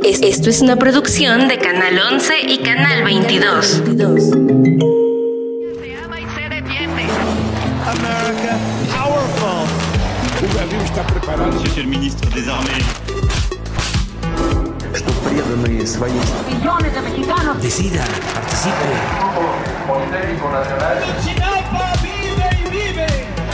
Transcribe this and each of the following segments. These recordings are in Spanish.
Esto es una producción de Canal 11 y Canal 22. Se ama y se defiende. America, powerful. Brasil está preparado. Monsieur le ministre des Armées. Что преданные своей... Millones de mexicanos. Decida, participe. Chinapa vive y vive.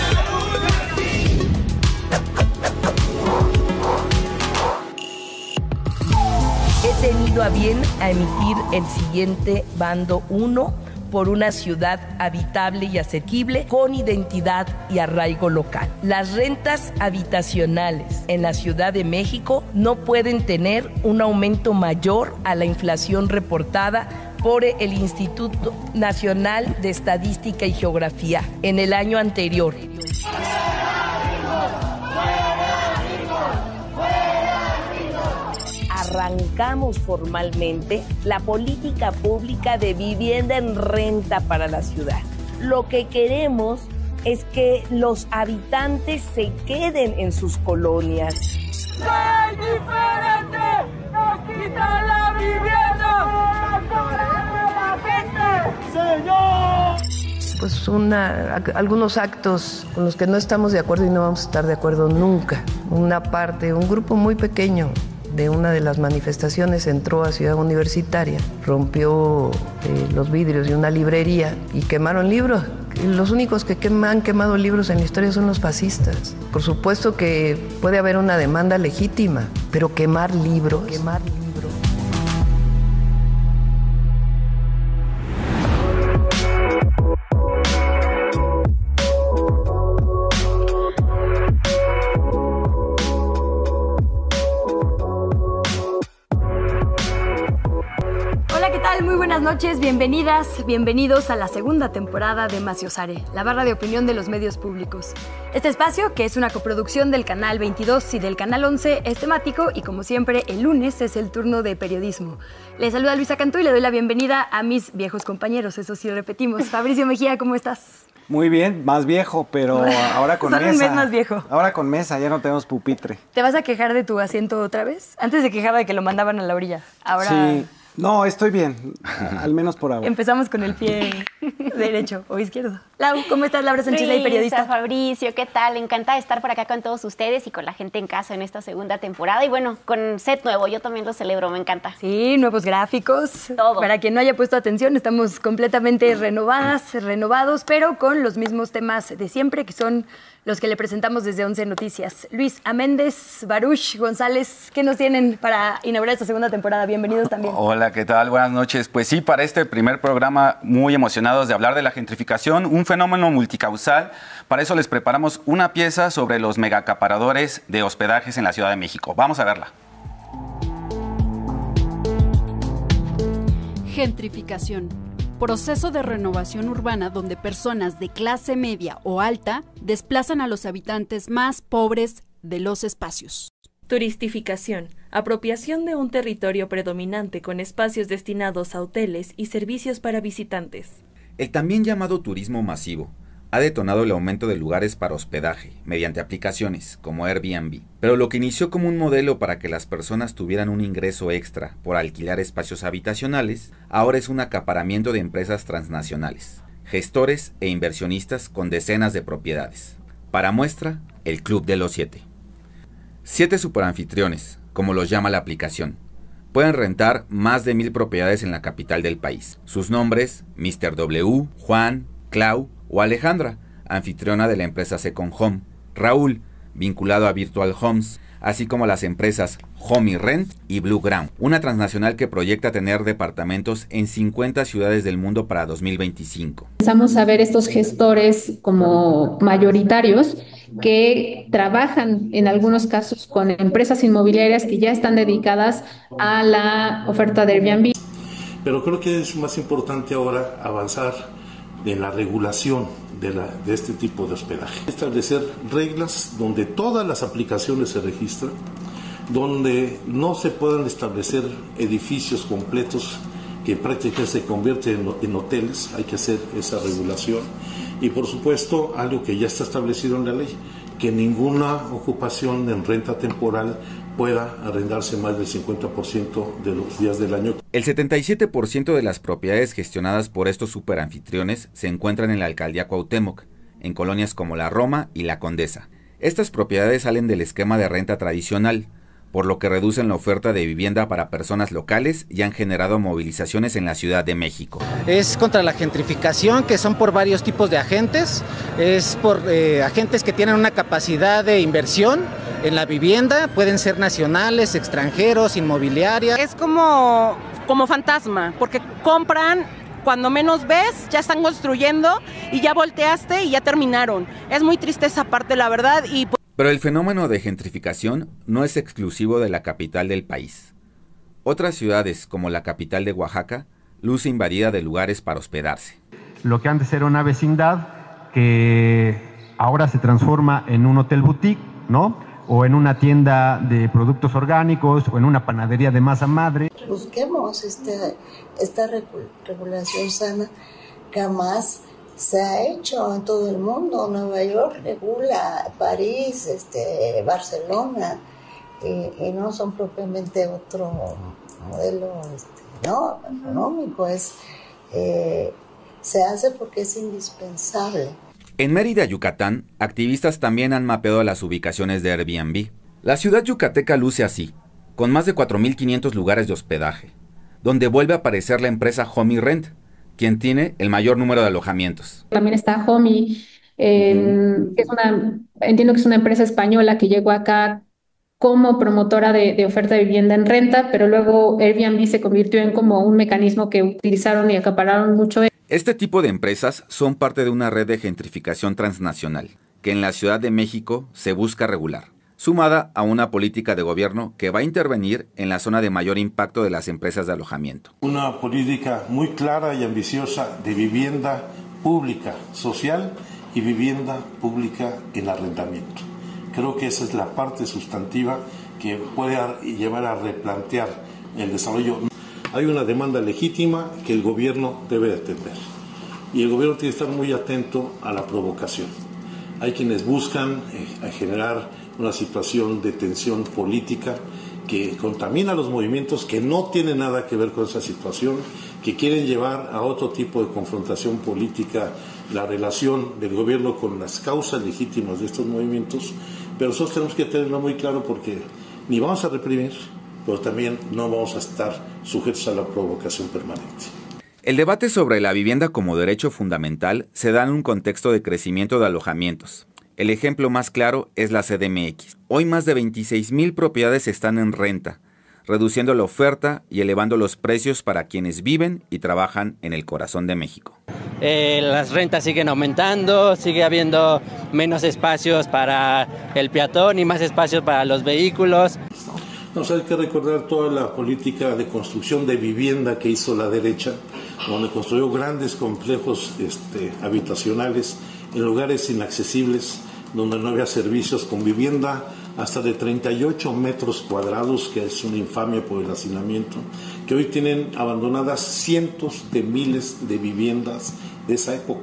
He tenido a bien a emitir el siguiente bando 1 por una ciudad habitable y asequible con identidad y arraigo local. Las rentas habitacionales en la Ciudad de México no pueden tener un aumento mayor a la inflación reportada por el Instituto Nacional de Estadística y Geografía en el año anterior. Arrancamos formalmente la política pública de vivienda en renta para la ciudad. Lo que queremos es que los habitantes se queden en sus colonias. ¡Soy diferente! ¡Nos quitan la vivienda! ¡La gente! ¡Señor! Pues algunos actos con los que no estamos de acuerdo y no vamos a estar de acuerdo nunca. Un grupo muy pequeño de una de las manifestaciones entró a Ciudad Universitaria, rompió los vidrios de una librería y quemaron libros. Los únicos que han quemado libros en la historia son los fascistas. Por supuesto que puede haber una demanda legítima, pero quemar libros. Muy buenas noches, bienvenidos a la segunda temporada de Maciosare, la barra de opinión de los medios públicos. Este espacio, que es una coproducción del Canal 22 y del Canal 11, es temático y, como siempre, el lunes es el turno de periodismo. Les saluda Luisa Cantú y le doy la bienvenida a mis viejos compañeros, eso sí repetimos. Fabricio Mejía, ¿cómo estás? Muy bien, más viejo, pero ahora con mesa. Solo un mes más viejo. Ahora con mesa, ya no tenemos pupitre. ¿Te vas a quejar de tu asiento otra vez? Antes se quejaba de que lo mandaban a la orilla, ahora... Sí. No, estoy bien, al menos por ahora. Empezamos con el pie derecho o izquierdo. Lau, ¿cómo estás? Laura Sánchez Ley, periodista. Fabricio, ¿qué tal? Encantada de estar por acá con todos ustedes y con la gente en casa en esta segunda temporada. Y bueno, con set nuevo, yo también lo celebro, me encanta. Sí, nuevos gráficos. Todo. Para quien no haya puesto atención, estamos completamente renovados, pero con los mismos temas de siempre, que son los que le presentamos desde 11 Noticias. Luis Améndez, Baruch González, ¿qué nos tienen para inaugurar esta segunda temporada? Bienvenidos también. Hola, ¿qué tal? Buenas noches. Pues sí, para este primer programa, muy emocionados de hablar de la gentrificación, un fenómeno multicausal. Para eso les preparamos una pieza sobre los megacaparadores de hospedajes en la Ciudad de México. Vamos a verla. Gentrificación. Proceso de renovación urbana donde personas de clase media o alta desplazan a los habitantes más pobres de los espacios. Turistificación. Apropiación de un territorio predominante con espacios destinados a hoteles y servicios para visitantes. El también llamado turismo masivo ha detonado el aumento de lugares para hospedaje mediante aplicaciones como Airbnb. Pero lo que inició como un modelo para que las personas tuvieran un ingreso extra por alquilar espacios habitacionales, ahora es un acaparamiento de empresas transnacionales, gestores e inversionistas con decenas de propiedades. Para muestra, el Club de los 7. 7 superanfitriones, como los llama la aplicación, pueden rentar más de 1,000 propiedades en la capital del país. Sus nombres: Mr. W, Juan, Clau o Alejandra, anfitriona de la empresa Second Home, Raúl, vinculado a Virtual Homes, así como las empresas Home y Rent y Blue Ground, una transnacional que proyecta tener departamentos en 50 ciudades del mundo para 2025. Empezamos a ver estos gestores como mayoritarios que trabajan en algunos casos con empresas inmobiliarias que ya están dedicadas a la oferta de Airbnb. Pero creo que es más importante ahora avanzar en la regulación de este tipo de hospedaje. Establecer reglas donde todas las aplicaciones se registran, donde no se puedan establecer edificios completos que prácticamente se convierten en hoteles. Hay que hacer esa regulación. Y por supuesto, algo que ya está establecido en la ley, que ninguna ocupación en renta temporal pueda arrendarse más del 50% de los días del año. El 77% de las propiedades gestionadas por estos superanfitriones se encuentran en la alcaldía Cuauhtémoc, en colonias como la Roma y la Condesa. Estas propiedades salen del esquema de renta tradicional, por lo que reducen la oferta de vivienda para personas locales y han generado movilizaciones en la Ciudad de México. Es contra la gentrificación, que son por varios tipos de agentes, es por agentes que tienen una capacidad de inversión en la vivienda, pueden ser nacionales, extranjeros, inmobiliarias. Es como fantasma, porque compran, cuando menos ves, ya están construyendo y ya volteaste y ya terminaron. Es muy triste esa parte, la verdad. Pero el fenómeno de gentrificación no es exclusivo de la capital del país. Otras ciudades, como la capital de Oaxaca, luce invadida de lugares para hospedarse. Lo que antes era una vecindad, que ahora se transforma en un hotel boutique, ¿no? O en una tienda de productos orgánicos, o en una panadería de masa madre. Busquemos esta regulación sana, jamás se ha hecho en todo el mundo. Nueva York regula, París, Barcelona, y no son propiamente otro modelo económico. Se hace porque es indispensable. En Mérida, Yucatán, activistas también han mapeado las ubicaciones de Airbnb. La ciudad yucateca luce así, con más de 4.500 lugares de hospedaje, donde vuelve a aparecer la empresa Homey Rent, quien tiene el mayor número de alojamientos. También está Homey, que entiendo que es una empresa española que llegó acá como promotora de oferta de vivienda en renta, pero luego Airbnb se convirtió en como un mecanismo que utilizaron y acapararon mucho. Este tipo de empresas son parte de una red de gentrificación transnacional, que en la Ciudad de México se busca regular, sumada a una política de gobierno que va a intervenir en la zona de mayor impacto de las empresas de alojamiento. Una política muy clara y ambiciosa de vivienda pública social y vivienda pública en arrendamiento. Creo que esa es la parte sustantiva que puede llevar a replantear el desarrollo. Hay una demanda legítima que el gobierno debe atender, y el gobierno tiene que estar muy atento a la provocación. Hay quienes buscan generar una situación de tensión política que contamina los movimientos, que no tiene nada que ver con esa situación, que quieren llevar a otro tipo de confrontación política la relación del gobierno con las causas legítimas de estos movimientos, pero nosotros tenemos que tenerlo muy claro, porque ni vamos a reprimir, pero también no vamos a estar sujetos a la provocación permanente. El debate sobre la vivienda como derecho fundamental se da en un contexto de crecimiento de alojamientos. El ejemplo más claro es la CDMX. Hoy más de 26,000 propiedades están en renta, reduciendo la oferta y elevando los precios para quienes viven y trabajan en el corazón de México. Las rentas siguen aumentando, sigue habiendo menos espacios para el peatón y más espacios para los vehículos. Hay que recordar toda la política de construcción de vivienda que hizo la derecha, donde construyó grandes complejos habitacionales en lugares inaccesibles, donde no había servicios, con vivienda hasta de 38 metros cuadrados, que es una infamia por el hacinamiento, que hoy tienen abandonadas cientos de miles de viviendas de esa época.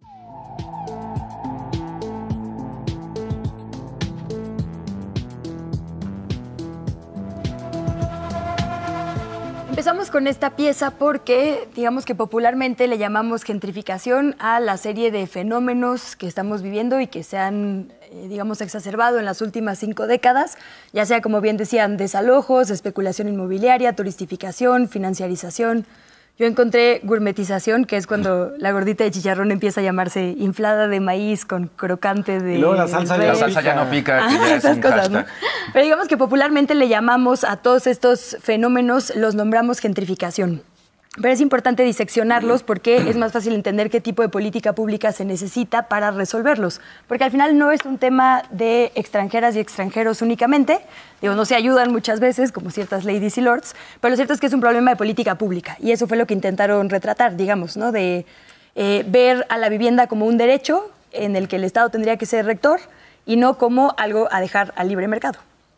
Empezamos con esta pieza porque, digamos que popularmente le llamamos gentrificación a la serie de fenómenos que estamos viviendo y que se han, exacerbado en las últimas 5 décadas, ya sea, como bien decían, desalojos, especulación inmobiliaria, turistificación, financiarización. Yo encontré gourmetización, que es cuando la gordita de chicharrón empieza a llamarse inflada de maíz con crocante de... Y luego la salsa ya no pica, que ya es un cosas, hashtag. ¿no? Pero digamos que popularmente le llamamos a todos estos fenómenos, los nombramos gentrificación. Pero es importante diseccionarlos porque es más fácil entender qué tipo de política pública se necesita para resolverlos. Porque al final no es un tema de extranjeras y extranjeros únicamente. No se ayudan muchas veces, como ciertas ladies y lords, pero lo cierto es que es un problema de política pública. Y eso fue lo que intentaron retratar, ¿no? De ver a la vivienda como un derecho en el que el Estado tendría que ser rector y no como algo a dejar al libre mercado.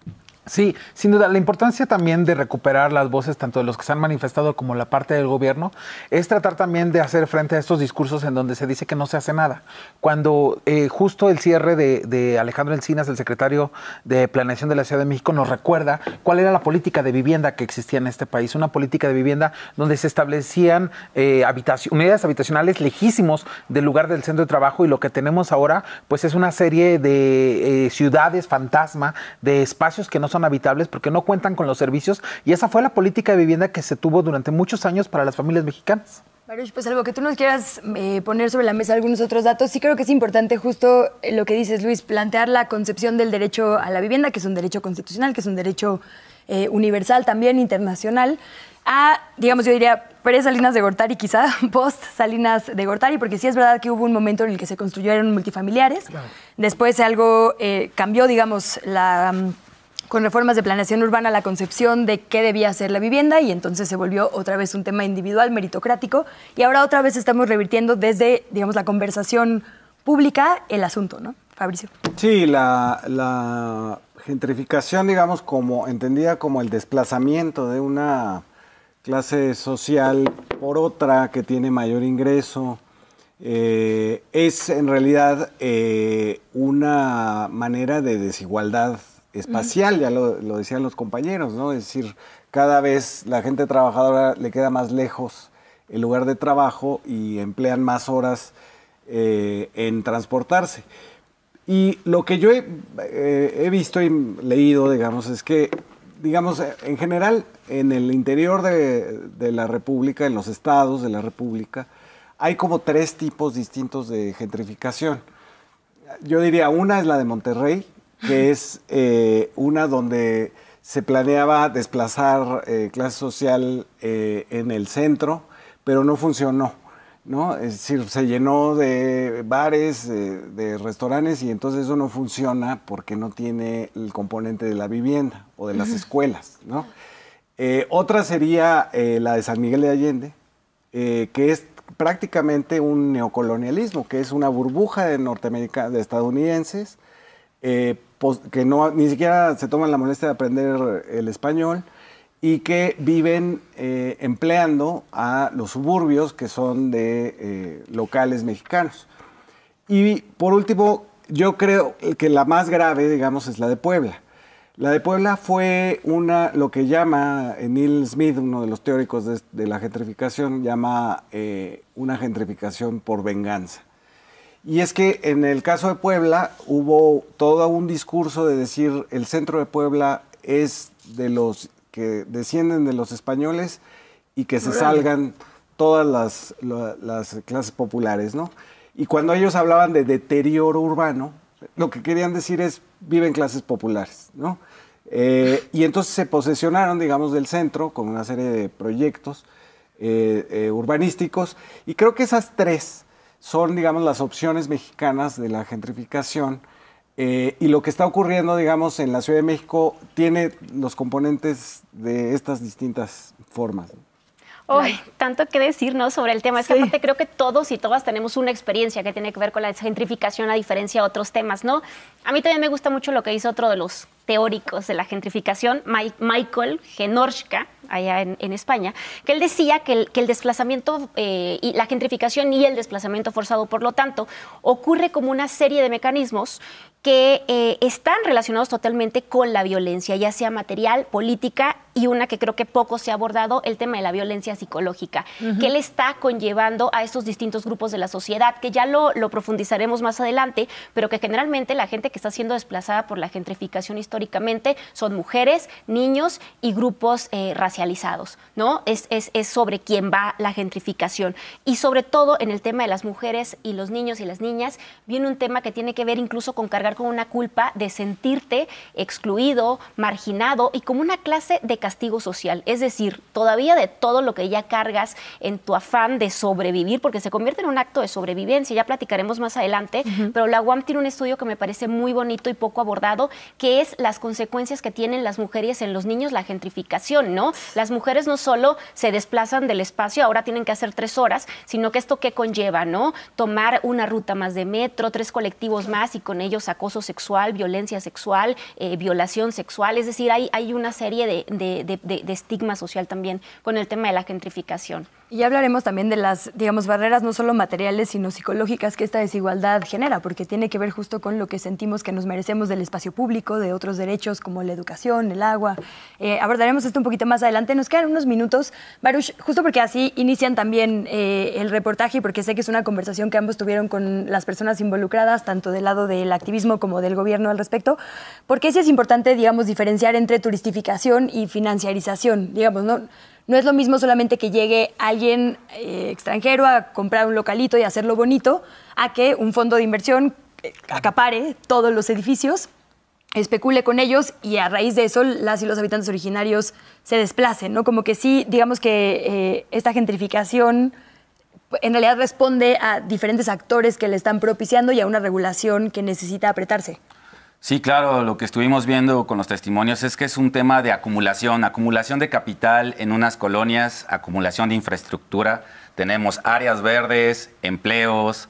Sí, sin duda. La importancia también de recuperar las voces tanto de los que se han manifestado como la parte del gobierno es tratar también de hacer frente a estos discursos en donde se dice que no se hace nada. Cuando justo el cierre de Alejandro Encinas, el secretario de Planeación de la Ciudad de México, nos recuerda cuál era la política de vivienda que existía en este país. Una política de vivienda donde se establecían unidades habitacionales lejísimos del lugar del centro de trabajo, y lo que tenemos ahora pues es una serie de ciudades fantasma, de espacios que no son habitables porque no cuentan con los servicios, y esa fue la política de vivienda que se tuvo durante muchos años para las familias mexicanas. Baruch, pues algo que tú nos quieras poner sobre la mesa algunos otros datos. Sí creo que es importante justo lo que dices, Luis, plantear la concepción del derecho a la vivienda, que es un derecho constitucional, que es un derecho universal, también internacional, a, digamos, yo diría, pre-Salinas de Gortari, quizá, post-Salinas de Gortari, porque sí es verdad que hubo un momento en el que se construyeron multifamiliares. Claro. Después algo cambió, digamos, con reformas de planeación urbana, la concepción de qué debía ser la vivienda, y entonces se volvió otra vez un tema individual, meritocrático, y ahora otra vez estamos revirtiendo desde, digamos, la conversación pública el asunto, ¿no, Fabricio? Sí, la gentrificación, digamos, como entendida como el desplazamiento de una clase social por otra que tiene mayor ingreso, es en realidad una manera de desigualdad espacial, ya lo decían los compañeros, ¿no? Es decir, cada vez la gente trabajadora le queda más lejos el lugar de trabajo y emplean más horas en transportarse. Y lo que yo he visto y leído, digamos, es que, digamos, en general, en el interior de la República, en los estados de la República, hay como 3 tipos distintos de gentrificación. Yo diría, una es la de Monterrey, que es una donde se planeaba desplazar clase social en el centro, pero no funcionó, ¿no? Es decir, se llenó de bares, de restaurantes, y entonces eso no funciona porque no tiene el componente de la vivienda o de las escuelas, ¿no? Otra sería la de San Miguel de Allende, que es prácticamente un neocolonialismo, que es una burbuja de estadounidenses, que ni siquiera se toman la molestia de aprender el español, y que viven empleando a los suburbios que son de locales mexicanos. Y por último, yo creo que la más grave, digamos, es la de Puebla. La de Puebla fue lo que llama Neil Smith, uno de los teóricos de la gentrificación, llama una gentrificación por venganza. Y es que en el caso de Puebla hubo todo un discurso de decir el centro de Puebla es de los que descienden de los españoles y que se salgan todas las clases populares, ¿no? Y cuando ellos hablaban de deterioro urbano, lo que querían decir es viven clases populares, ¿no? Y entonces se posesionaron, digamos, del centro con una serie de proyectos urbanísticos, y creo que esas 3 son, digamos, las opciones mexicanas de la gentrificación, y lo que está ocurriendo, digamos, en la Ciudad de México tiene los componentes de estas distintas formas. Uy, tanto que decir, ¿no?, sobre el tema. Es que aparte creo que todos y todas tenemos una experiencia que tiene que ver con la gentrificación, a diferencia de otros temas, ¿no? A mí también me gusta mucho lo que dice otro de los teóricos de la gentrificación, Michael Genorshka, allá en España, que él decía que el desplazamiento y la gentrificación y el desplazamiento forzado, por lo tanto, ocurre como una serie de mecanismos que están relacionados totalmente con la violencia, ya sea material, política, y una que creo que poco se ha abordado, el tema de la violencia psicológica, que él está conllevando a estos distintos grupos de la sociedad, que ya lo profundizaremos más adelante, pero que generalmente la gente que está siendo desplazada por la gentrificación históricamente son mujeres, niños y grupos racializados, ¿no? Es sobre quién va la gentrificación. Y sobre todo en el tema de las mujeres y los niños y las niñas, viene un tema que tiene que ver incluso con cargar con una culpa de sentirte excluido, marginado y como una clase de castigo social, es decir, todavía de todo lo que ya cargas en tu afán de sobrevivir, porque se convierte en un acto de sobrevivencia, ya platicaremos más adelante, pero la UAM tiene un estudio que me parece muy bonito y poco abordado, que es las consecuencias que tienen las mujeres en los niños, la gentrificación, ¿no? Las mujeres no solo se desplazan del espacio, ahora tienen que hacer 3 horas, sino que esto ¿qué conlleva, no? Tomar una ruta más de metro, 3 colectivos más y con ellos acoso sexual, violencia sexual, violación sexual, es decir, hay una serie de estigma social también con el tema de la gentrificación. Y ya hablaremos también de las, digamos, barreras no solo materiales, sino psicológicas que esta desigualdad genera, porque tiene que ver justo con lo que sentimos que nos merecemos del espacio público, de otros derechos como la educación, el agua. Abordaremos esto un poquito más adelante. Nos quedan unos minutos, Baruch, justo porque así inician también el reportaje y porque sé que es una conversación que ambos tuvieron con las personas involucradas, tanto del lado del activismo como del gobierno al respecto, porque sí es importante, digamos, diferenciar entre turistificación y financiarización, digamos, No es lo mismo solamente que llegue alguien extranjero a comprar un localito y hacerlo bonito, a que un fondo de inversión acapare todos los edificios, especule con ellos y a raíz de eso las y los habitantes originarios se desplacen, ¿no? Como que sí, digamos que esta gentrificación en realidad responde a diferentes actores que le están propiciando y a una regulación que necesita apretarse. Sí, claro, lo que estuvimos viendo con los testimonios es que es un tema de acumulación de capital en unas colonias, acumulación de infraestructura. Tenemos áreas verdes, empleos,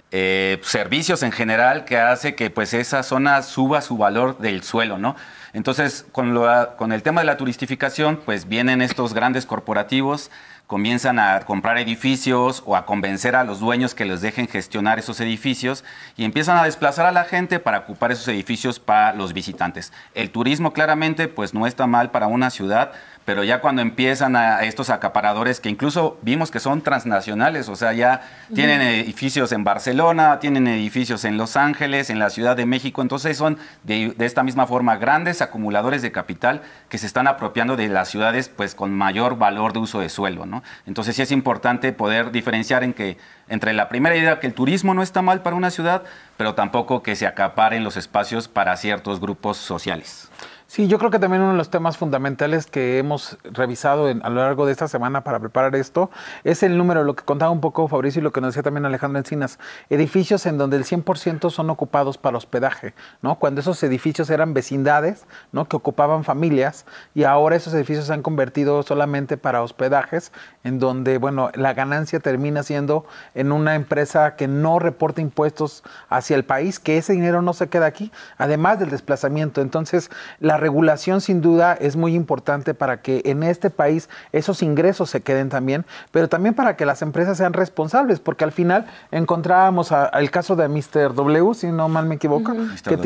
servicios en general que hace que pues esa zona suba su valor del suelo, ¿no? Entonces, con el tema de la turistificación, pues vienen estos grandes corporativos, comienzan a comprar edificios o a convencer a los dueños que les dejen gestionar esos edificios y empiezan a desplazar a la gente para ocupar esos edificios para los visitantes. El turismo claramente pues no está mal para una ciudad, pero ya cuando empiezan a estos acaparadores que incluso vimos que son transnacionales, o sea, ya tienen edificios en Barcelona, tienen edificios en Los Ángeles, en la Ciudad de México, entonces son de esta misma forma grandes acumuladores de capital que se están apropiando de las ciudades pues con mayor valor de uso de suelo, ¿no? Entonces sí es importante poder diferenciar entre la primera idea que el turismo no está mal para una ciudad, pero tampoco que se acaparen los espacios para ciertos grupos sociales. Sí, yo creo que también uno de los temas fundamentales que hemos revisado a lo largo de esta semana para preparar esto es el número, lo que contaba un poco Fabricio y lo que nos decía también Alejandro Encinas, edificios en donde el 100% son ocupados para hospedaje, ¿no? Cuando esos edificios eran vecindades, ¿no? Que ocupaban familias y ahora esos edificios se han convertido solamente para hospedajes, en donde, bueno, la ganancia termina siendo en una empresa que no reporta impuestos hacia el país, que ese dinero no se queda aquí, además del desplazamiento. Entonces, la regulación sin duda es muy importante para que en este país esos ingresos se queden también, pero también para que las empresas sean responsables, porque al final encontrábamos el caso de Mr. W, si no mal me equivoco, que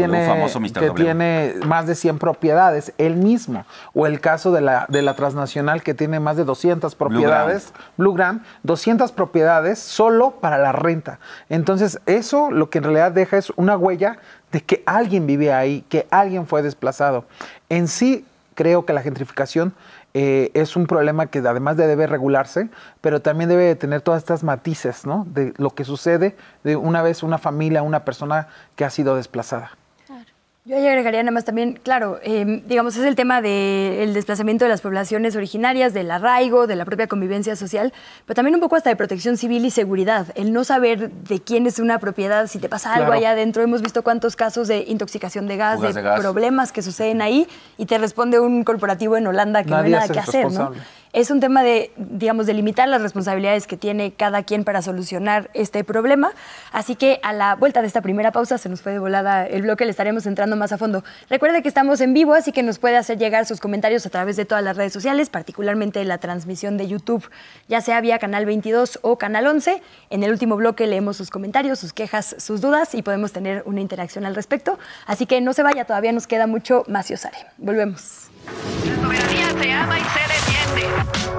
tiene más de 100 propiedades, él mismo, o el caso de la transnacional que tiene más de 200 propiedades, Blue Grand, 200 propiedades solo para la renta. Entonces eso lo que en realidad deja es una huella de que alguien vive ahí, que alguien fue desplazado. En sí, creo que la gentrificación es un problema que además debe regularse, pero también debe de tener todas estas matices, ¿no? De lo que sucede de una vez una familia, una persona que ha sido desplazada. Yo ahí agregaría nada más también, claro, digamos, es el tema del desplazamiento de las poblaciones originarias, del arraigo, de la propia convivencia social, pero también un poco hasta de protección civil y seguridad, el no saber de quién es una propiedad, si te pasa algo allá adentro. Hemos visto cuántos casos de intoxicación de gas, de problemas que suceden ahí, y te responde un corporativo en Holanda que no hay nada que hacer, ¿no? Es un tema de, digamos, de limitar las responsabilidades que tiene cada quien para solucionar este problema. Así que a la vuelta de esta primera pausa se nos fue de volada el bloque, le estaremos entrando más a fondo. Recuerde que estamos en vivo, así que nos puede hacer llegar sus comentarios a través de todas las redes sociales, particularmente la transmisión de YouTube, ya sea vía Canal 22 o Canal 11. En el último bloque leemos sus comentarios, sus quejas, sus dudas y podemos tener una interacción al respecto. Así que no se vaya, todavía nos queda mucho Macio Sare. Volvemos. La soberanía se ama y se defiende.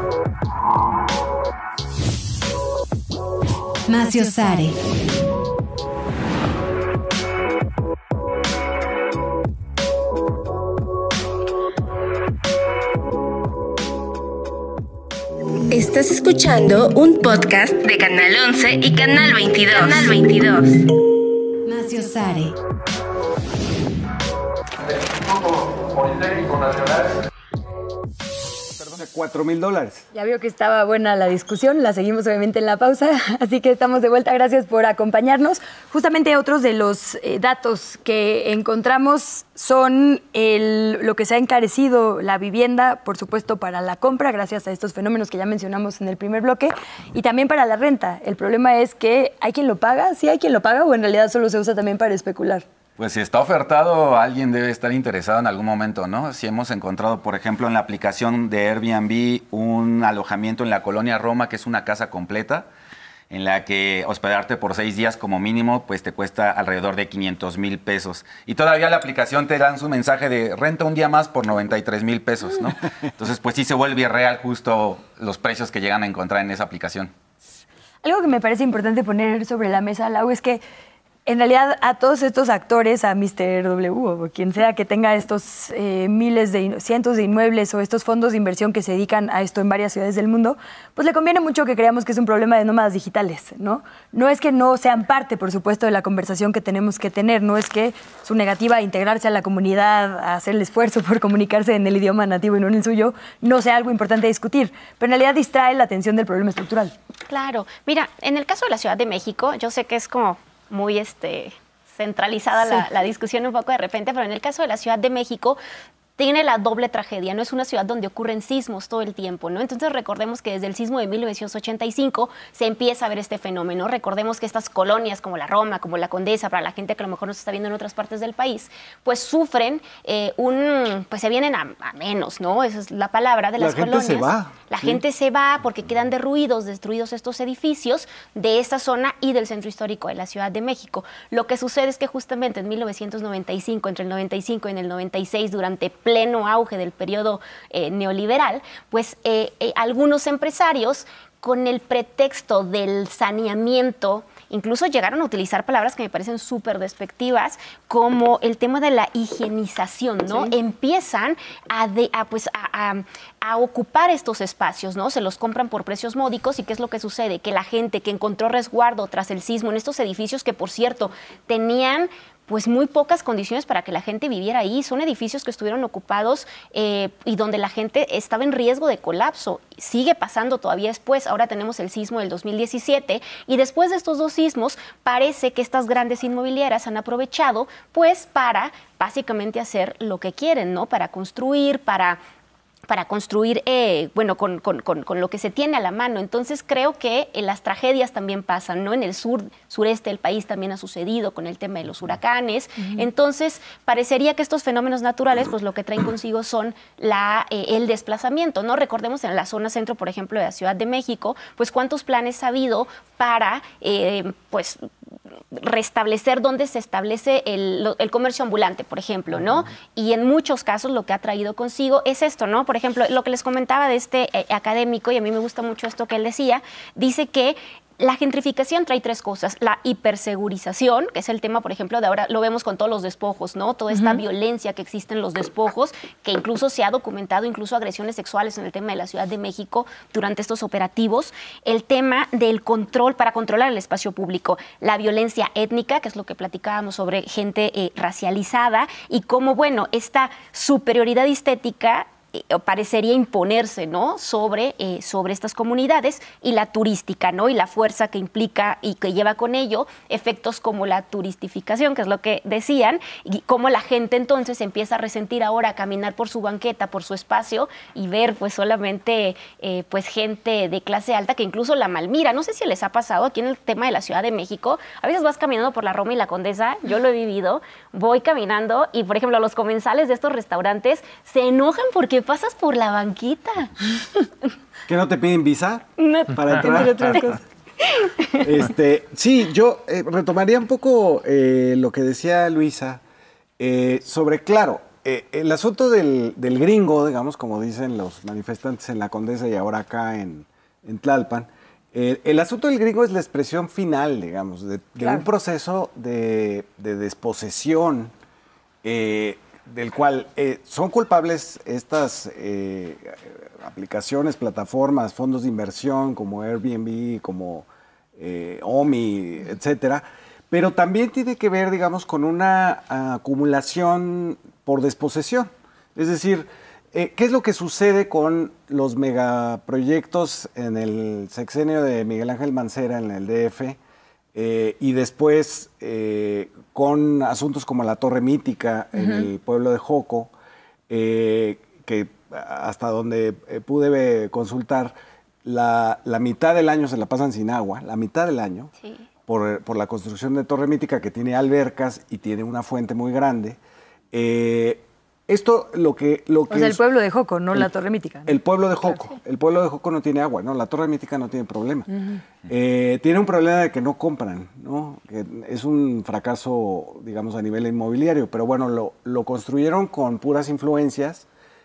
Macio Sare. Estás escuchando un podcast de Canal 11 y Canal 22. Canal 22. Macio Sare. Politécnico Nacional. O sea, $4,000. Ya veo que estaba buena la discusión, la seguimos obviamente en la pausa, así que estamos de vuelta, gracias por acompañarnos. Justamente otros de los datos que encontramos son lo que se ha encarecido la vivienda, por supuesto para la compra, gracias a estos fenómenos que ya mencionamos en el primer bloque, y también para la renta. El problema es que ¿hay quien lo paga? ¿Sí hay quien lo paga o en realidad solo se usa también para especular? Pues si está ofertado, alguien debe estar interesado en algún momento, ¿no? Si hemos encontrado, por ejemplo, en la aplicación de Airbnb un alojamiento en la colonia Roma, que es una casa completa, en la que hospedarte por 6 días como mínimo, pues te cuesta alrededor de 500,000 pesos. Y todavía la aplicación te lanza un mensaje de renta un día más por 93,000 pesos, ¿no? Entonces, pues sí se vuelve irreal justo los precios que llegan a encontrar en esa aplicación. Algo que me parece importante poner sobre la mesa, Lau, es que en realidad a todos estos actores, a Mr. W o quien sea que tenga estos cientos de inmuebles o estos fondos de inversión que se dedican a esto en varias ciudades del mundo, pues le conviene mucho que creamos que es un problema de nómadas digitales, ¿no? No es que no sean parte, por supuesto, de la conversación que tenemos que tener, no es que su negativa a integrarse a la comunidad, a hacer el esfuerzo por comunicarse en el idioma nativo y no en el suyo, no sea algo importante a discutir, pero en realidad distrae la atención del problema estructural. Claro. Mira, en el caso de la Ciudad de México, yo sé que es como muy centralizada la discusión un poco de repente, pero en el caso de la Ciudad de México tiene la doble tragedia, no es una ciudad donde ocurren sismos todo el tiempo, ¿no? Entonces recordemos que desde el sismo de 1985 se empieza a ver este fenómeno. Recordemos que estas colonias como la Roma, como la Condesa, para la gente que a lo mejor nos está viendo en otras partes del país, pues sufren pues se vienen a menos, ¿no? Esa es la palabra de las colonias. La gente se va. La gente se va porque quedan destruidos estos edificios de esta zona y del centro histórico de la Ciudad de México. Lo que sucede es que justamente en 1995, entre el 95 y el 96, durante pleno auge del periodo neoliberal, pues algunos empresarios, con el pretexto del saneamiento, incluso llegaron a utilizar palabras que me parecen súper despectivas, como el tema de la higienización, ¿no? Sí. Empiezan a ocupar estos espacios, ¿no? Se los compran por precios módicos. ¿Y qué es lo que sucede? Que la gente que encontró resguardo tras el sismo en estos edificios que, por cierto, tenían pues muy pocas condiciones para que la gente viviera ahí. Son edificios que estuvieron ocupados y donde la gente estaba en riesgo de colapso. Sigue pasando todavía después. Ahora tenemos el sismo del 2017 y después de estos 2 sismos parece que estas grandes inmobiliarias han aprovechado pues para básicamente hacer lo que quieren, ¿no? Para construir, bueno, con lo que se tiene a la mano. Entonces creo que las tragedias también pasan, ¿no? En el sureste del país también ha sucedido con el tema de los huracanes. Entonces parecería que estos fenómenos naturales, pues lo que traen consigo son el desplazamiento, ¿no? Recordemos en la zona centro, por ejemplo, de la Ciudad de México, pues cuántos planes ha habido para, pues, restablecer donde se establece el comercio ambulante, por ejemplo, ¿no? Y en muchos casos lo que ha traído consigo es esto, ¿no? Por ejemplo, lo que les comentaba de este académico, y a mí me gusta mucho esto que él decía, dice que la gentrificación trae 3 cosas. La hipersegurización, que es el tema, por ejemplo, de ahora lo vemos con todos los despojos, ¿no? Toda esta violencia que existe en los despojos, que incluso se ha documentado, incluso agresiones sexuales en el tema de la Ciudad de México durante estos operativos. El tema del control, para controlar el espacio público. La violencia étnica, que es lo que platicábamos sobre gente racializada, y cómo, bueno, esta superioridad estética parecería imponerse, ¿no? sobre estas comunidades, y la turística, ¿no? Y la fuerza que implica y que lleva con ello efectos como la turistificación, que es lo que decían, y cómo la gente entonces empieza a resentir ahora caminar por su banqueta, por su espacio, y ver pues solamente pues gente de clase alta que incluso la malmira. No sé si les ha pasado aquí en el tema de la Ciudad de México. A veces vas caminando por la Roma y la Condesa, yo lo he vivido, voy caminando y, por ejemplo, los comensales de estos restaurantes se enojan porque pasas por la banquita. ¿Que no te piden visa? No, para entrar. Sí, yo retomaría un poco lo que decía Luisa sobre, claro, el asunto del gringo, digamos, como dicen los manifestantes en la Condesa y ahora acá en Tlalpan. El asunto del gringo es la expresión final, digamos, de un proceso de desposesión del cual son culpables estas aplicaciones, plataformas, fondos de inversión como Airbnb, como OMI, etcétera, pero también tiene que ver, digamos, con una acumulación por desposesión. Es decir, ¿Qué es lo que sucede con los megaproyectos en el sexenio de Miguel Ángel Mancera en el DF y después con asuntos como la Torre Mítica en el pueblo de Joco, que hasta donde pude consultar, la mitad del año se la pasan sin agua, la mitad del año, por la construcción de Torre Mítica, que tiene albercas y tiene una fuente muy grande. Esto lo que o sea, el pueblo de Joco, no la Torre Mítica, ¿no? El pueblo de Joco. Claro. El pueblo de Joco no tiene agua, ¿no? La Torre Mítica no tiene problema. Tiene un problema de que no compran, ¿no? Que es un fracaso, digamos, a nivel inmobiliario. Pero bueno, lo construyeron con puras influencias,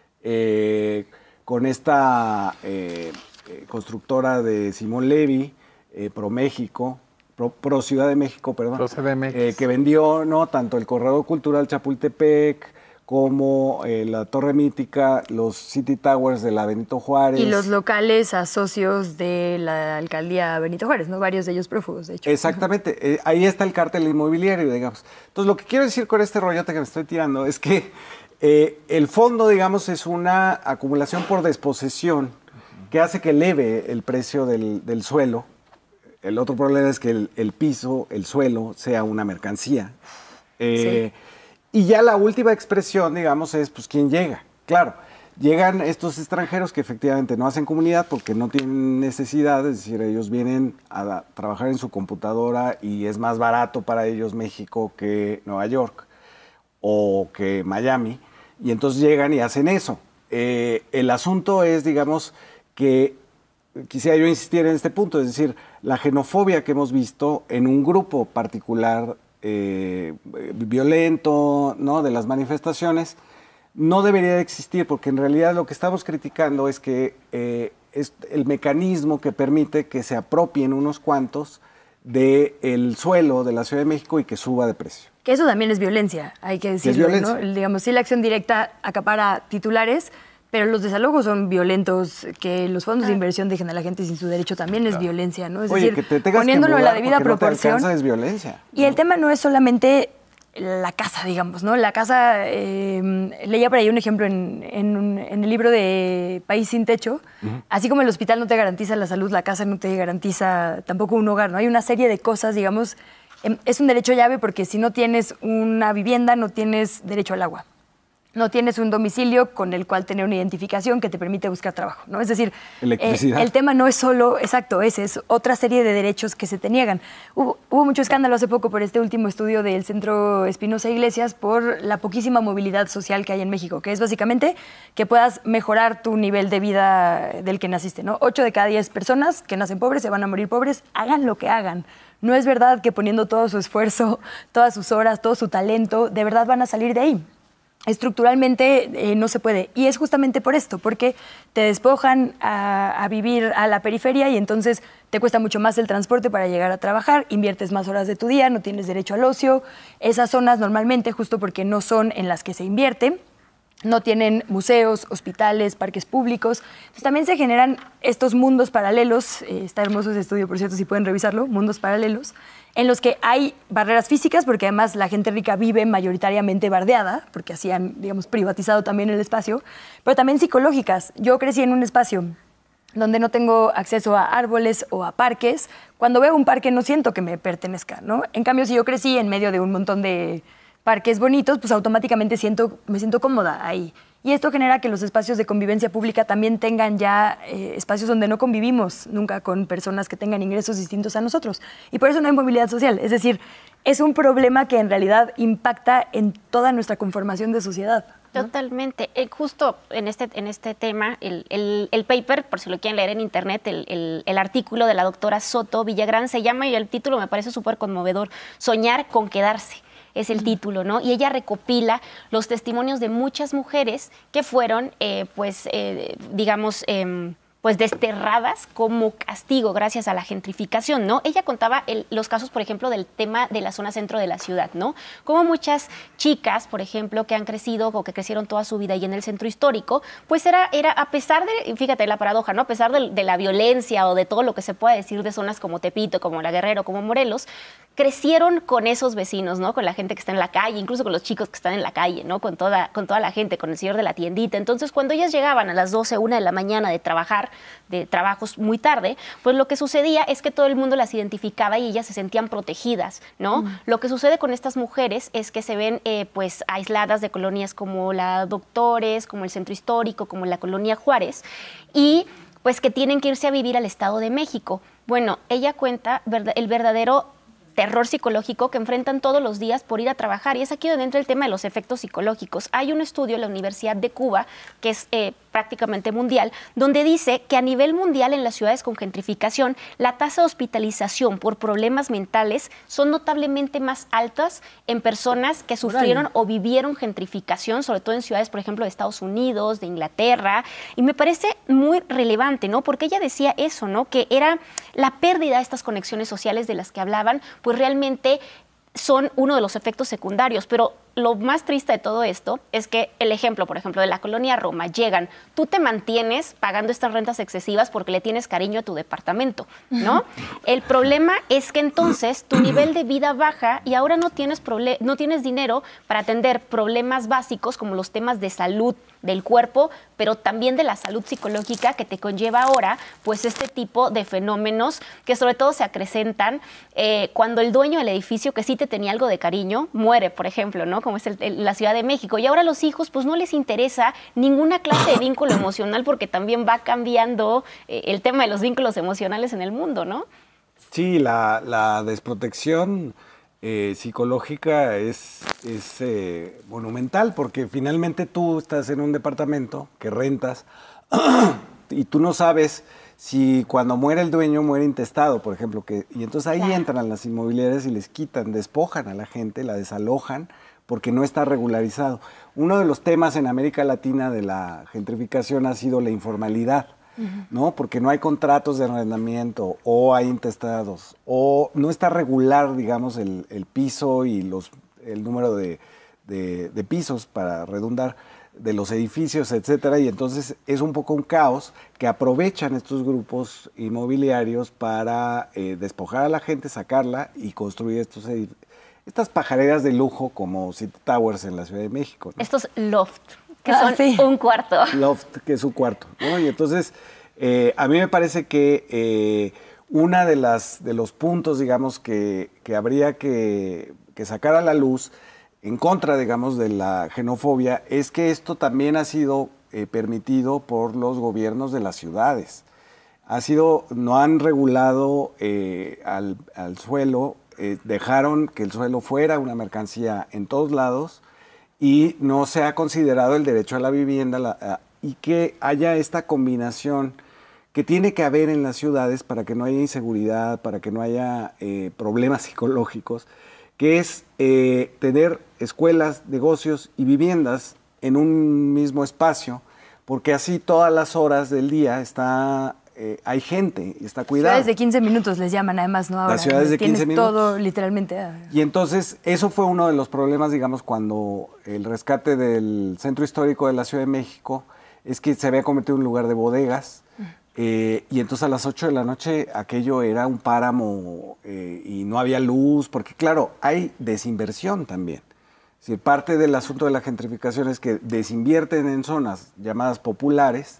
con esta constructora de Simón Levy, Pro México, Pro Ciudad de México, perdón. Pro CDMX. Que vendió, ¿no? Tanto el Corredor Cultural Chapultepec, como la Torre Mítica, los City Towers de la Benito Juárez. Y los locales a socios de la alcaldía Benito Juárez, ¿no? Varios de ellos prófugos, de hecho. Exactamente. Ahí está el cártel inmobiliario, digamos. Entonces, lo que quiero decir con este rollote que me estoy tirando es que el fondo, digamos, es una acumulación por desposesión que hace que eleve el precio del suelo. El otro problema es que el piso, el suelo, sea una mercancía. Sí. Y ya la última expresión, digamos, es pues quién llega. Claro, llegan estos extranjeros que efectivamente no hacen comunidad porque no tienen necesidad, es decir, ellos vienen a trabajar en su computadora y es más barato para ellos México que Nueva York o que Miami, y entonces llegan y hacen eso. El asunto es, digamos, que quisiera yo insistir en este punto, es decir, la xenofobia que hemos visto en un grupo particular violento, ¿no?, de las manifestaciones, no debería de existir, porque en realidad lo que estamos criticando es que es el mecanismo que permite que se apropien unos cuantos del suelo de la Ciudad de México y que suba de precio. Que eso también es violencia, hay que decirlo, ¿no? Digamos, sí, la acción directa acapara titulares, pero los desalojos son violentos, que los fondos de inversión dejen a la gente sin su derecho también es violencia, ¿no? Es decir, que te tengas poniéndolo que en la debida no proporción. es violencia. Y el tema no es solamente la casa, digamos, ¿no? La casa, leía por ahí un ejemplo en el libro de País sin Techo, así como el hospital no te garantiza la salud, la casa no te garantiza tampoco un hogar, ¿no? Hay una serie de cosas, digamos, es un derecho llave porque si no tienes una vivienda, no tienes derecho al agua. No tienes un domicilio con el cual tener una identificación que te permite buscar trabajo, ¿no? Es decir, el tema no es solo, exacto, es otra serie de derechos que se te niegan. Hubo mucho escándalo hace poco por este último estudio del Centro Espinosa Iglesias por la poquísima movilidad social que hay en México, que es básicamente que puedas mejorar tu nivel de vida del que naciste, ¿no? 8 de cada 10 personas que nacen pobres se van a morir pobres, hagan lo que hagan. No es verdad que poniendo todo su esfuerzo, todas sus horas, todo su talento, de verdad van a salir de ahí. Estructuralmente no se puede. Y es justamente por esto, porque te despojan a vivir a la periferia y entonces te cuesta mucho más el transporte para llegar a trabajar, inviertes más horas de tu día, no tienes derecho al ocio. Esas zonas normalmente, justo porque no son en las que se invierte, no tienen museos, hospitales, parques públicos. Entonces también se generan estos mundos paralelos, está hermoso ese estudio, por cierto, si pueden revisarlo, mundos paralelos, en los que hay barreras físicas, porque además la gente rica vive mayoritariamente bardeada, porque así han, digamos, privatizado también el espacio, pero también psicológicas. Yo crecí en un espacio donde no tengo acceso a árboles o a parques. Cuando veo un parque no siento que me pertenezca, ¿no? En cambio, si yo crecí en medio de un montón de parques bonitos, pues automáticamente me siento cómoda ahí. Y esto genera que los espacios de convivencia pública también tengan ya espacios donde no convivimos nunca con personas que tengan ingresos distintos a nosotros. Y por eso no hay movilidad social. Es decir, es un problema que en realidad impacta en toda nuestra conformación de sociedad, ¿no? Totalmente. Justo en este tema, el paper, por si lo quieren leer en internet, el artículo de la doctora Soto Villagrán se llama, y el título me parece súper conmovedor, Soñar con quedarse. Es el título, ¿no? Y ella recopila los testimonios de muchas mujeres que fueron, pues desterradas como castigo gracias a la gentrificación, ¿no? Ella contaba los casos, por ejemplo, del tema de la zona centro de la ciudad, ¿no? Como muchas chicas, por ejemplo, que han crecido o que crecieron toda su vida ahí en el centro histórico, pues era a pesar de, fíjate la paradoja, ¿no? A pesar de la violencia o de todo lo que se pueda decir de zonas como Tepito, como La Guerrero, como Morelos, crecieron con esos vecinos, ¿no? Con la gente que está en la calle, incluso con los chicos que están en la calle, ¿no? Con toda la gente, con el señor de la tiendita. Entonces, cuando ellas llegaban a las 12, 1 de la mañana de trabajar, de trabajos muy tarde, pues lo que sucedía es que todo el mundo las identificaba y ellas se sentían protegidas, ¿no? Lo que sucede con estas mujeres es que se ven, pues, aisladas de colonias como la Doctores, como el Centro Histórico, como la Colonia Juárez, y pues que tienen que irse a vivir al Estado de México. Bueno, ella cuenta el verdadero terror psicológico que enfrentan todos los días por ir a trabajar. Y es aquí donde entra el tema de los efectos psicológicos. Hay un estudio en la Universidad de Cuba, que es prácticamente mundial, donde dice que a nivel mundial en las ciudades con gentrificación, la tasa de hospitalización por problemas mentales son notablemente más altas en personas que sufrieron o vivieron gentrificación, sobre todo en ciudades, por ejemplo, de Estados Unidos, de Inglaterra. Y me parece muy relevante, ¿no? Porque ella decía eso, ¿no? Que era la pérdida de estas conexiones sociales de las que hablaban, pues realmente son uno de los efectos secundarios. Pero lo más triste de todo esto es que el ejemplo, por ejemplo, de la colonia Roma, llegan, tú te mantienes pagando estas rentas excesivas porque le tienes cariño a tu departamento, ¿no? El problema es que entonces tu nivel de vida baja y ahora no tienes dinero para atender problemas básicos como los temas de salud del cuerpo, pero también de la salud psicológica que te conlleva ahora, pues este tipo de fenómenos que sobre todo se acrecentan cuando el dueño del edificio, que sí te tenía algo de cariño, muere, por ejemplo, ¿no? Como es la Ciudad de México. Y ahora a los hijos, pues no les interesa ninguna clase de vínculo emocional porque también va cambiando el tema de los vínculos emocionales en el mundo, ¿no? Sí, la desprotección psicológica es monumental porque finalmente tú estás en un departamento que rentas y tú no sabes si cuando muere el dueño muere intestado, por ejemplo, y entonces ahí entran las inmobiliarias y les quitan, despojan a la gente, la desalojan porque no está regularizado. Uno de los temas en América Latina de la gentrificación ha sido la informalidad, ¿no? Porque no hay contratos de arrendamiento o hay intestados o no está regular, digamos, el piso y el número de pisos, para redundar, de los edificios, etcétera, y entonces es un poco un caos que aprovechan estos grupos inmobiliarios para despojar a la gente, sacarla y construir estas pajareras de lujo como City Towers en la Ciudad de México, ¿no? Estos loft, que son un cuarto. Loft, que es un cuarto, ¿no? Y entonces, a mí me parece que una de los puntos, digamos, que habría que sacar a la luz en contra, digamos, de la xenofobia, es que esto también ha sido permitido por los gobiernos de las ciudades. No han regulado al suelo, dejaron que el suelo fuera una mercancía en todos lados y no se ha considerado el derecho a la vivienda y que haya esta combinación que tiene que haber en las ciudades para que no haya inseguridad, para que no haya problemas psicológicos, que es tener escuelas, negocios y viviendas en un mismo espacio, porque así todas las horas del día hay gente y está cuidado. Ciudades de 15 minutos les llaman además, ¿no? Ahora, las ciudades de 15 minutos. Todo literalmente. Y entonces eso fue uno de los problemas, digamos, cuando el rescate del centro histórico de la Ciudad de México es que se había convertido en un lugar de bodegas. Y entonces a las 8 de la noche aquello era un páramo y no había luz, porque claro, hay desinversión también. Es decir, parte del asunto de la gentrificación es que desinvierten en zonas llamadas populares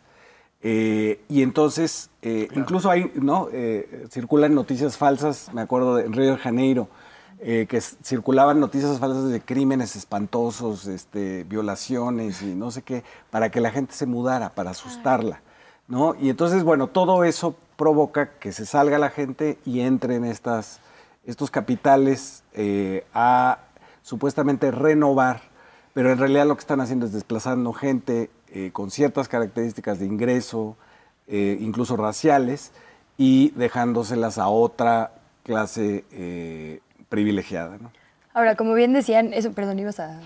y entonces incluso hay, ¿no? Circulan noticias falsas, me acuerdo en Río de Janeiro, que circulaban noticias falsas de crímenes espantosos, violaciones y no sé qué, para que la gente se mudara, para asustarla, ¿no? Y entonces, bueno, todo eso provoca que se salga la gente y entre en estos capitales a supuestamente renovar, pero en realidad lo que están haciendo es desplazando gente con ciertas características de ingreso, incluso raciales, y dejándoselas a otra clase privilegiada, ¿no? Ahora, como bien decían, eso, perdón, ibas a...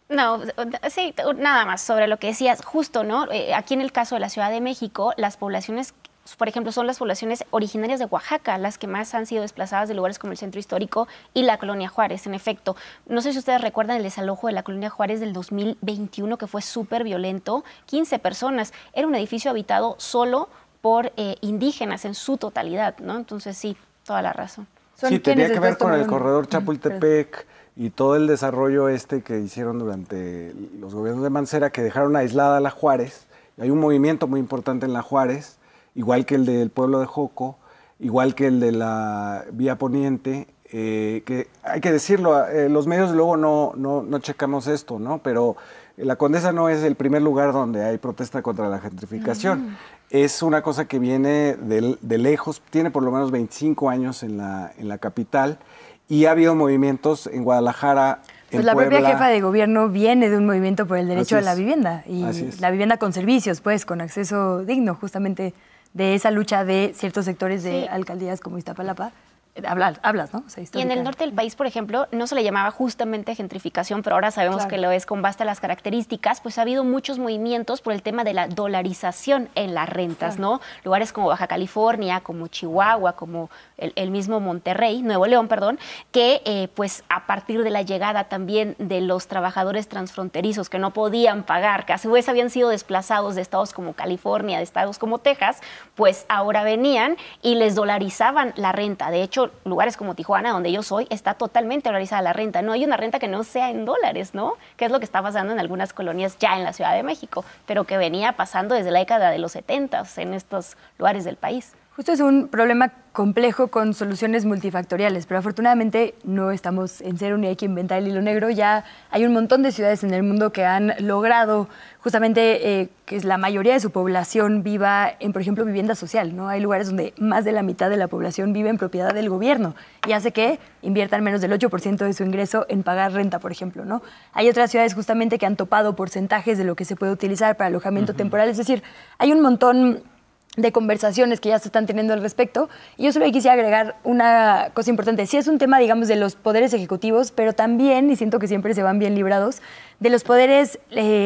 No, sí, nada más sobre lo que decías, justo, ¿no? Aquí en el caso de la Ciudad de México, las poblaciones, por ejemplo, son las poblaciones originarias de Oaxaca las que más han sido desplazadas de lugares como el Centro Histórico y la Colonia Juárez, en efecto. No sé si ustedes recuerdan el desalojo de la Colonia Juárez del 2021, que fue súper violento, 15 personas. Era un edificio habitado solo por indígenas en su totalidad, ¿no? Entonces, sí, toda la razón. Sí, tenía que ver con el corredor Chapultepec y todo el desarrollo que hicieron durante los gobiernos de Mancera, que dejaron aislada a la Juárez. Hay un movimiento muy importante en la Juárez, igual que el del pueblo de Joco, igual que el de la Vía Poniente, que hay que decirlo, los medios luego no checamos esto, ¿no? Pero la Condesa no es el primer lugar donde hay protesta contra la gentrificación. Es una cosa que viene de lejos, tiene por lo menos 25 años en la capital, y ha habido movimientos en Guadalajara, en Pues la Puebla. propia jefa de gobierno viene de un movimiento por el derecho a la vivienda, y la vivienda con servicios, pues, con acceso digno, justamente de esa lucha de ciertos sectores de alcaldías como Iztapalapa. Hablas, ¿no? O sea, y en el norte del país, por ejemplo, no se le llamaba justamente gentrificación, pero ahora sabemos que lo es con base a las características, pues ha habido muchos movimientos por el tema de la dolarización en las rentas, ¿no? Lugares como Baja California, como Chihuahua, como el mismo Monterrey, Nuevo León, perdón, que pues a partir de la llegada también de los trabajadores transfronterizos que no podían pagar, que a su vez habían sido desplazados de estados como California, de estados como Texas, pues ahora venían y les dolarizaban la renta. De hecho, lugares como Tijuana, donde yo soy, está totalmente dolarizada la renta. No hay una renta que no sea en dólares, ¿no? Que es lo que está pasando en algunas colonias ya en la Ciudad de México, pero que venía pasando desde la década de los 70 en estos lugares del país. Justo es un problema complejo con soluciones multifactoriales, pero afortunadamente no estamos en cero ni hay que inventar el hilo negro. Ya hay un montón de ciudades en el mundo que han logrado justamente que la mayoría de su población viva en, por ejemplo, vivienda social, ¿no? Hay lugares donde más de la mitad de la población vive en propiedad del gobierno y hace que inviertan menos del 8% de su ingreso en pagar renta, por ejemplo, ¿no? Hay otras ciudades justamente que han topado porcentajes de lo que se puede utilizar para alojamiento temporal. Es decir, hay un montón de conversaciones que ya se están teniendo al respecto. Y yo solo quisiera agregar una cosa importante. Sí es un tema, digamos, de los poderes ejecutivos, pero también, y siento que siempre se van bien librados, de los poderes,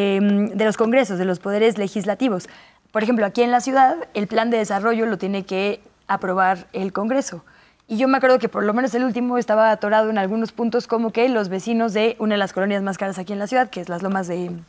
de los congresos, de los poderes legislativos. Por ejemplo, aquí en la ciudad, el plan de desarrollo lo tiene que aprobar el Congreso. Y yo me acuerdo que por lo menos el último estaba atorado en algunos puntos, como que los vecinos de una de las colonias más caras aquí en la ciudad, que es Las Lomas en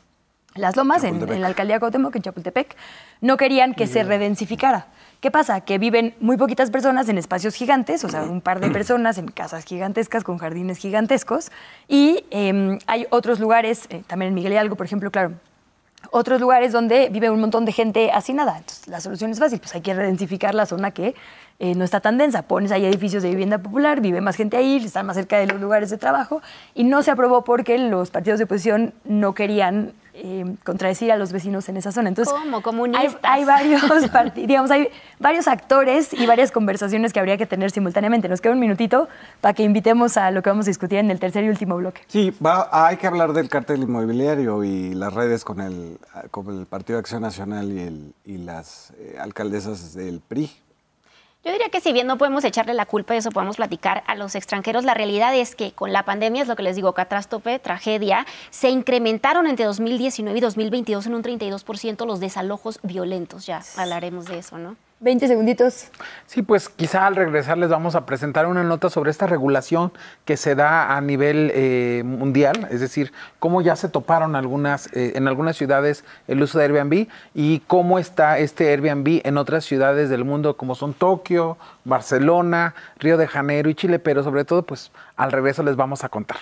la alcaldía Cuauhtémoc, en Chapultepec, no querían que se redensificara. ¿Qué pasa? Que viven muy poquitas personas en espacios gigantes, o sea, un par de personas en casas gigantescas con jardines gigantescos, y hay otros lugares, también en Miguel Hidalgo, por ejemplo, claro, otros lugares donde vive un montón de gente hacinada. Entonces, la solución es fácil, pues hay que redensificar la zona que no está tan densa. Pones ahí edificios de vivienda popular, vive más gente ahí, están más cerca de los lugares de trabajo, y no se aprobó porque los partidos de oposición no querían contradecir a los vecinos en esa zona. Entonces, como comunistas. Hay varios digamos, hay varios actores y varias conversaciones que habría que tener simultáneamente. Nos queda un minutito para que invitemos a lo que vamos a discutir en el tercer y último bloque. Sí, hay que hablar del cártel inmobiliario y las redes con el Partido de Acción Nacional y las alcaldesas del PRI. Yo diría que si bien no podemos echarle la culpa, y eso podemos platicar a los extranjeros, la realidad es que con la pandemia, es lo que les digo, catástrofe, tragedia, se incrementaron entre 2019 y 2022 en un 32% los desalojos violentos. Ya hablaremos de eso, ¿no? 20 segunditos. Sí, pues quizá al regresar les vamos a presentar una nota sobre esta regulación que se da a nivel mundial, es decir, cómo ya se toparon en algunas ciudades el uso de Airbnb y cómo está este Airbnb en otras ciudades del mundo como son Tokio, Barcelona, Río de Janeiro y Chile, pero sobre todo pues al regreso les vamos a contar.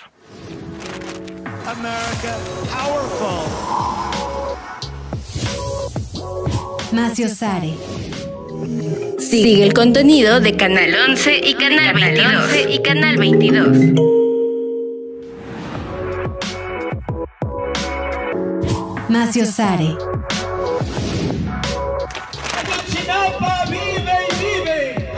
America, powerful. Maciosare. Sigue el contenido de Canal 11 y Canal 22. Maciosare. Ayotzinapa vive y vive.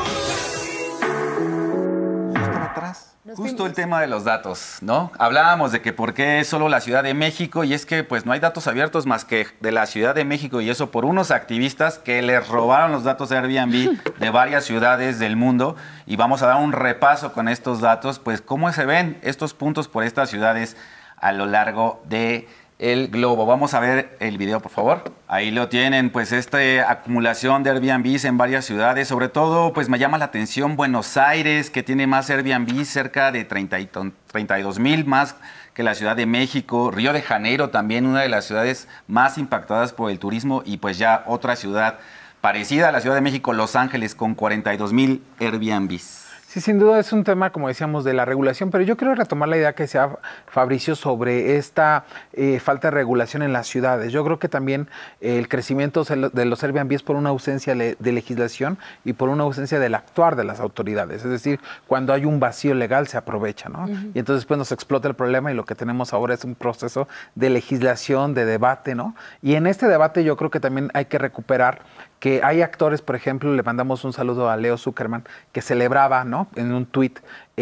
Justo el tema de los datos, ¿no? Hablábamos de que por qué solo la Ciudad de México, y es que pues no hay datos abiertos más que de la Ciudad de México, y eso por unos activistas que les robaron los datos de Airbnb de varias ciudades del mundo, y vamos a dar un repaso con estos datos, pues cómo se ven estos puntos por estas ciudades a lo largo de el globo. Vamos a ver el video, por favor. Ahí lo tienen, pues esta acumulación de Airbnbs en varias ciudades, sobre todo pues me llama la atención Buenos Aires, que tiene más Airbnbs, cerca de 32,000 más que la Ciudad de México. Río de Janeiro también, una de las ciudades más impactadas por el turismo, y pues ya otra ciudad parecida a la Ciudad de México, Los Ángeles, con 42,000 Airbnbs. Sí, sin duda es un tema, como decíamos, de la regulación, pero yo quiero retomar la idea que decía Fabricio sobre esta falta de regulación en las ciudades. Yo creo que también el crecimiento de los Airbnb es por una ausencia de legislación y por una ausencia del actuar de las autoridades. Es decir, cuando hay un vacío legal se aprovecha, ¿no? Y entonces después nos explota el problema, y lo que tenemos ahora es un proceso de legislación, de debate, ¿no? Y en este debate yo creo que también hay que recuperar que hay actores, por ejemplo, le mandamos un saludo a Leo Zuckerman, que celebraba, ¿no?, en un tuit.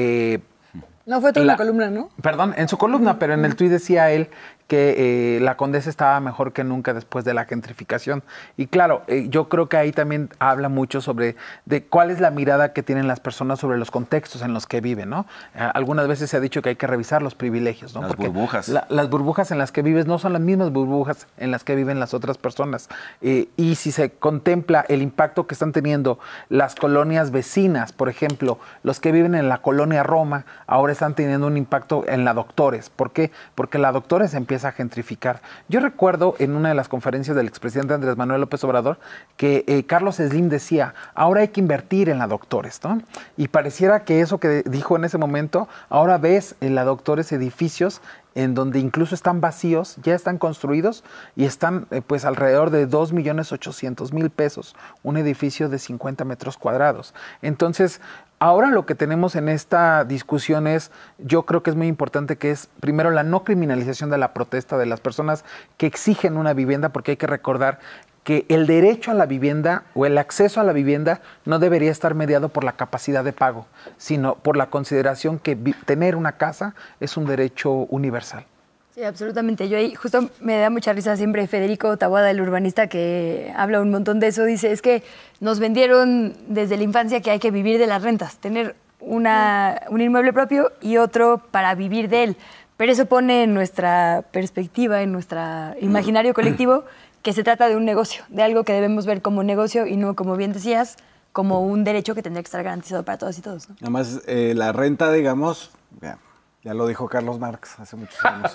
No fue toda una columna, ¿no? Perdón, en su columna, pero en el tuit decía él que la Condesa estaba mejor que nunca después de la gentrificación. Y claro, yo creo que ahí también habla mucho sobre de cuál es la mirada que tienen las personas sobre los contextos en los que viven, ¿no? Algunas veces se ha dicho que hay que revisar los privilegios, ¿no? Las porque burbujas. Las burbujas en las que vives no son las mismas burbujas en las que viven las otras personas. Y si se contempla el impacto que están teniendo las colonias vecinas, por ejemplo, los que viven en la colonia Roma, ahora están teniendo un impacto en la Doctores. ¿Por qué? Porque la Doctores empieza a gentrificar. Yo recuerdo en una de las conferencias del expresidente Andrés Manuel López Obrador que Carlos Slim decía, ahora hay que invertir en la Doctores, ¿no? Y pareciera que eso que dijo en ese momento, ahora ves en la Doctores edificios en donde incluso están vacíos, ya están construidos y están pues alrededor de 2,800,000 pesos, un edificio de 50 metros cuadrados. Entonces, ahora lo que tenemos en esta discusión es, yo creo que es muy importante, que es primero la no criminalización de la protesta de las personas que exigen una vivienda, porque hay que recordar que el derecho a la vivienda o el acceso a la vivienda no debería estar mediado por la capacidad de pago, sino por la consideración que tener una casa es un derecho universal. Sí, absolutamente. Yo ahí justo me da mucha risa siempre Federico Taboada, el urbanista, que habla un montón de eso. Dice, es que nos vendieron desde la infancia que hay que vivir de las rentas, tener un inmueble propio y otro para vivir de él. Pero eso pone en nuestra perspectiva, en nuestro imaginario colectivo, que se trata de un negocio, de algo que debemos ver como negocio y no, como bien decías, como un derecho que tendría que estar garantizado para todos y todos, ¿no? Además, la renta, digamos, ya lo dijo Carlos Marx hace muchos años,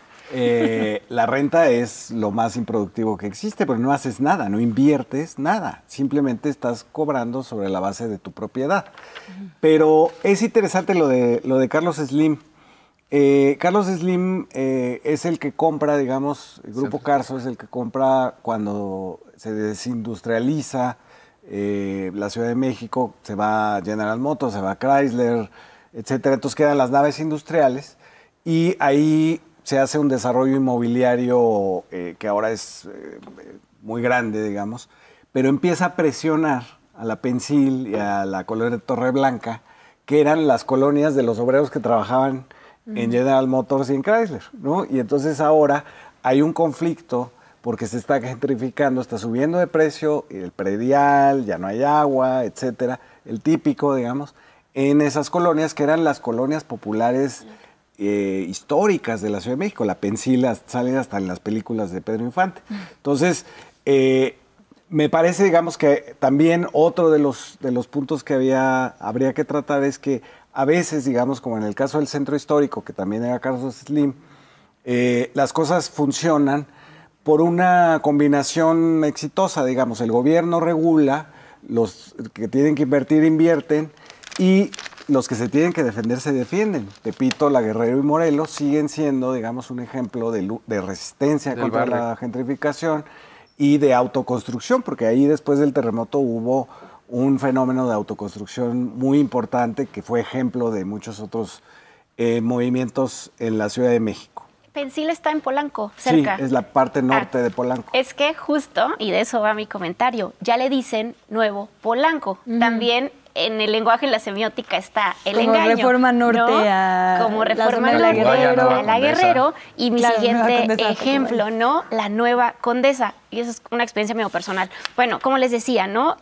la renta es lo más improductivo que existe, porque no haces nada, no inviertes nada, simplemente estás cobrando sobre la base de tu propiedad. Pero es interesante lo de Carlos Slim. Carlos Slim es el que compra, digamos, el Grupo Carso es el que compra cuando se desindustrializa la Ciudad de México, se va General Motors, se va Chrysler, etcétera. Entonces quedan las naves industriales y ahí se hace un desarrollo inmobiliario que ahora es muy grande, digamos, pero empieza a presionar a la Pensil y a la colonia Torreblanca, que eran las colonias de los obreros que trabajaban en General Motors y en Chrysler, ¿no? Y entonces ahora hay un conflicto porque se está gentrificando, está subiendo de precio, el predial, ya no hay agua, etcétera, el típico, digamos, en esas colonias que eran las colonias populares históricas de la Ciudad de México. La Pensil sale hasta en las películas de Pedro Infante. Entonces, me parece, digamos, que también otro de los puntos que habría que tratar es que a veces, digamos, como en el caso del centro histórico, que también era Carlos Slim, las cosas funcionan por una combinación exitosa, digamos. El gobierno regula, los que tienen que invertir, invierten, y los que se tienen que defender, se defienden. Tepito, La Guerrero y Morelos siguen siendo, digamos, un ejemplo de resistencia contra la gentrificación y de autoconstrucción, porque ahí después del terremoto hubo un fenómeno de autoconstrucción muy importante que fue ejemplo de muchos otros movimientos en la Ciudad de México. Pensil está en Polanco, cerca. Sí, es la parte norte de Polanco. Es que justo, y de eso va mi comentario, ya le dicen Nuevo Polanco. También en el lenguaje, en la semiótica, está el como engaño. Reforma Norte, ¿no? Como Reforma Norte a la Guerrero. Y mi siguiente ejemplo, ¿no? La Nueva Condesa. Y eso es una experiencia medio personal. Bueno, como les decía, ¿no?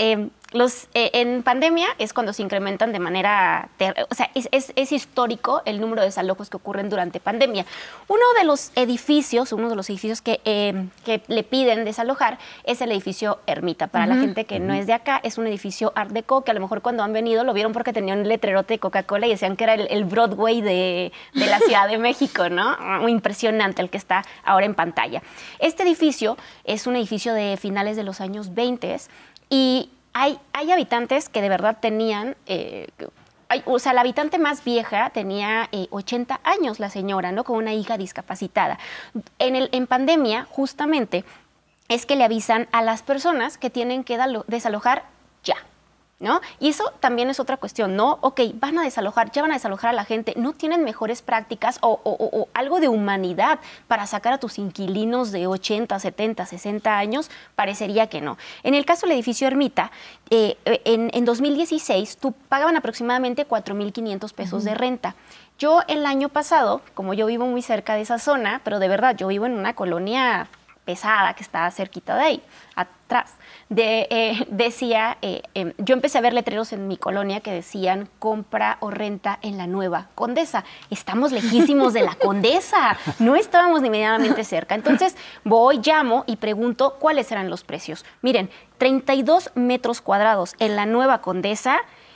En pandemia es cuando se incrementan de manera, o sea, es histórico el número de desalojos que ocurren durante pandemia. Uno de los edificios que le piden desalojar es el edificio Ermita. Para la gente que no es de acá, es un edificio Art Deco que a lo mejor cuando han venido lo vieron porque tenía un letrerote de Coca-Cola y decían que era el Broadway de la Ciudad de México, ¿no? Muy impresionante el que está ahora en pantalla. Este edificio es un edificio de finales de los años 20 y hay habitantes que de verdad tenían, o sea, la habitante más vieja tenía 80 años, la señora, ¿no? Con una hija discapacitada. En pandemia, justamente, es que le avisan a las personas que tienen que desalojar ya, ¿no? Y eso también es otra cuestión, ¿no? Ok, ya van a desalojar a la gente, ¿no tienen mejores prácticas o algo de humanidad para sacar a tus inquilinos de 80, 70, 60 años? Parecería que no. En el caso del edificio Ermita, en 2016 pagaban aproximadamente 4,500 pesos de renta. Yo el año pasado, como yo vivo muy cerca de esa zona, pero de verdad yo vivo en una colonia pesada que está cerquita de ahí, atrás, yo empecé a ver letreros en mi colonia que decían compra o renta en la Nueva Condesa. Estamos lejísimos de la Condesa, no estábamos ni medianamente cerca. Entonces llamo y pregunto cuáles eran los precios. Miren, 32 metros cuadrados en la Nueva Condesa,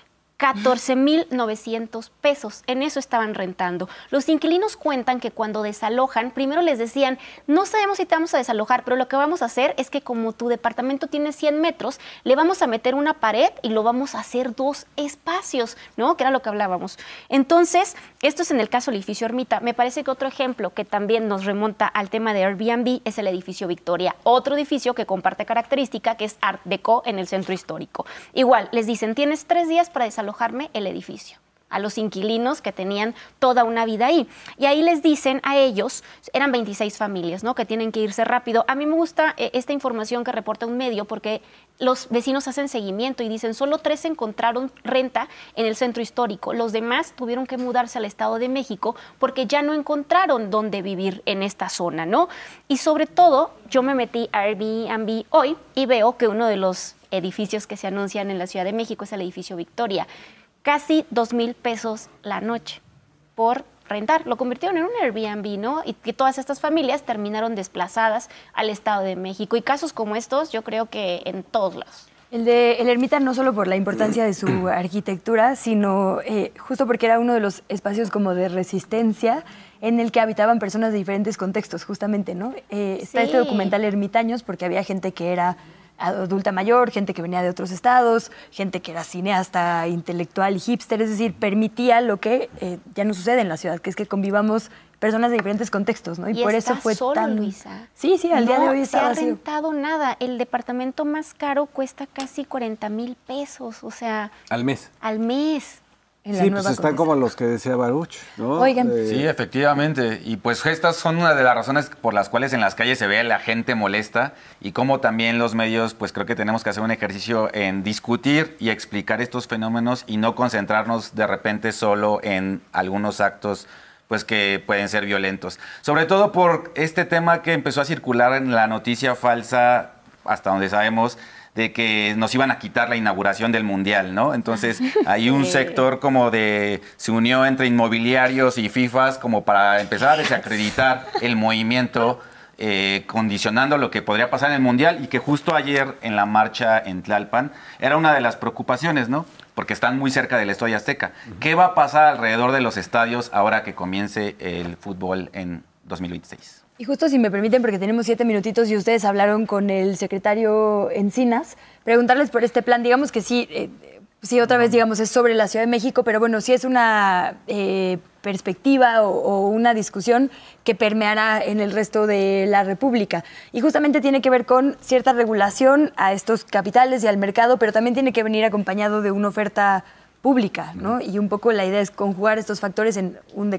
14,900 pesos. En eso estaban rentando. Los inquilinos cuentan que cuando desalojan, primero les decían, no sabemos si te vamos a desalojar, pero lo que vamos a hacer es que como tu departamento tiene 100 metros, le vamos a meter una pared y lo vamos a hacer 2 espacios, ¿no? Que era lo que hablábamos. Entonces, esto es en el caso del edificio Ermita. Me parece que otro ejemplo que también nos remonta al tema de Airbnb es el edificio Victoria. Otro edificio que comparte característica, que es Art Deco en el centro histórico. Igual, les dicen, tienes 3 días para desalojarme el edificio, a los inquilinos que tenían toda una vida ahí. Y ahí les dicen a ellos, eran 26 familias, ¿no? Que tienen que irse rápido. A mí me gusta esta información que reporta un medio porque los vecinos hacen seguimiento y dicen, solo 3 encontraron renta en el centro histórico. Los demás tuvieron que mudarse al Estado de México porque ya no encontraron dónde vivir en esta zona, ¿no? Y sobre todo, yo me metí a Airbnb hoy y veo que uno de los edificios que se anuncian en la Ciudad de México es el edificio Victoria. Casi 2,000 pesos la noche por rentar. Lo convirtieron en un Airbnb, ¿no? Y que todas estas familias terminaron desplazadas al Estado de México. Y casos como estos, yo creo que en todos lados. El Ermita no solo por la importancia de su arquitectura, sino justo porque era uno de los espacios como de resistencia en el que habitaban personas de diferentes contextos, justamente, ¿no? Está este documental Ermitaños, porque había gente que era adulta mayor, gente que venía de otros estados, gente que era cineasta, intelectual y hipster, es decir, permitía lo que ya no sucede en la ciudad, que es que convivamos personas de diferentes contextos, ¿no? Y por está eso fue solo, tan... Luisa. Sí, al día de hoy está vacío. vacío. No se ha rentado nada. El departamento más caro cuesta casi 40,000 pesos, o sea... Al mes. Al mes. Sí, pues están como los que decía Baruch, ¿no? Oigan. Sí, efectivamente. Y pues estas son una de las razones por las cuales en las calles se ve a la gente molesta y como también los medios, pues creo que tenemos que hacer un ejercicio en discutir y explicar estos fenómenos y no concentrarnos de repente solo en algunos actos pues que pueden ser violentos. Sobre todo por este tema que empezó a circular en la noticia falsa, hasta donde sabemos, de que nos iban a quitar la inauguración del Mundial, ¿no? Entonces, hay un sector como se unió entre inmobiliarios y FIFAs como para empezar a desacreditar el movimiento, condicionando lo que podría pasar en el Mundial y que justo ayer en la marcha en Tlalpan era una de las preocupaciones, ¿no? Porque están muy cerca del Estadio Azteca. ¿Qué va a pasar alrededor de los estadios ahora que comience el fútbol en 2026? Y justo si me permiten, porque tenemos 7 minutitos y ustedes hablaron con el secretario Encinas, preguntarles por este plan. Digamos que sí, otra vez, digamos, es sobre la Ciudad de México, pero bueno, sí es una perspectiva o una discusión que permeará en el resto de la República. Y justamente tiene que ver con cierta regulación a estos capitales y al mercado, pero también tiene que venir acompañado de una oferta pública, ¿no? Y un poco la idea es conjugar estos factores en un decálogo.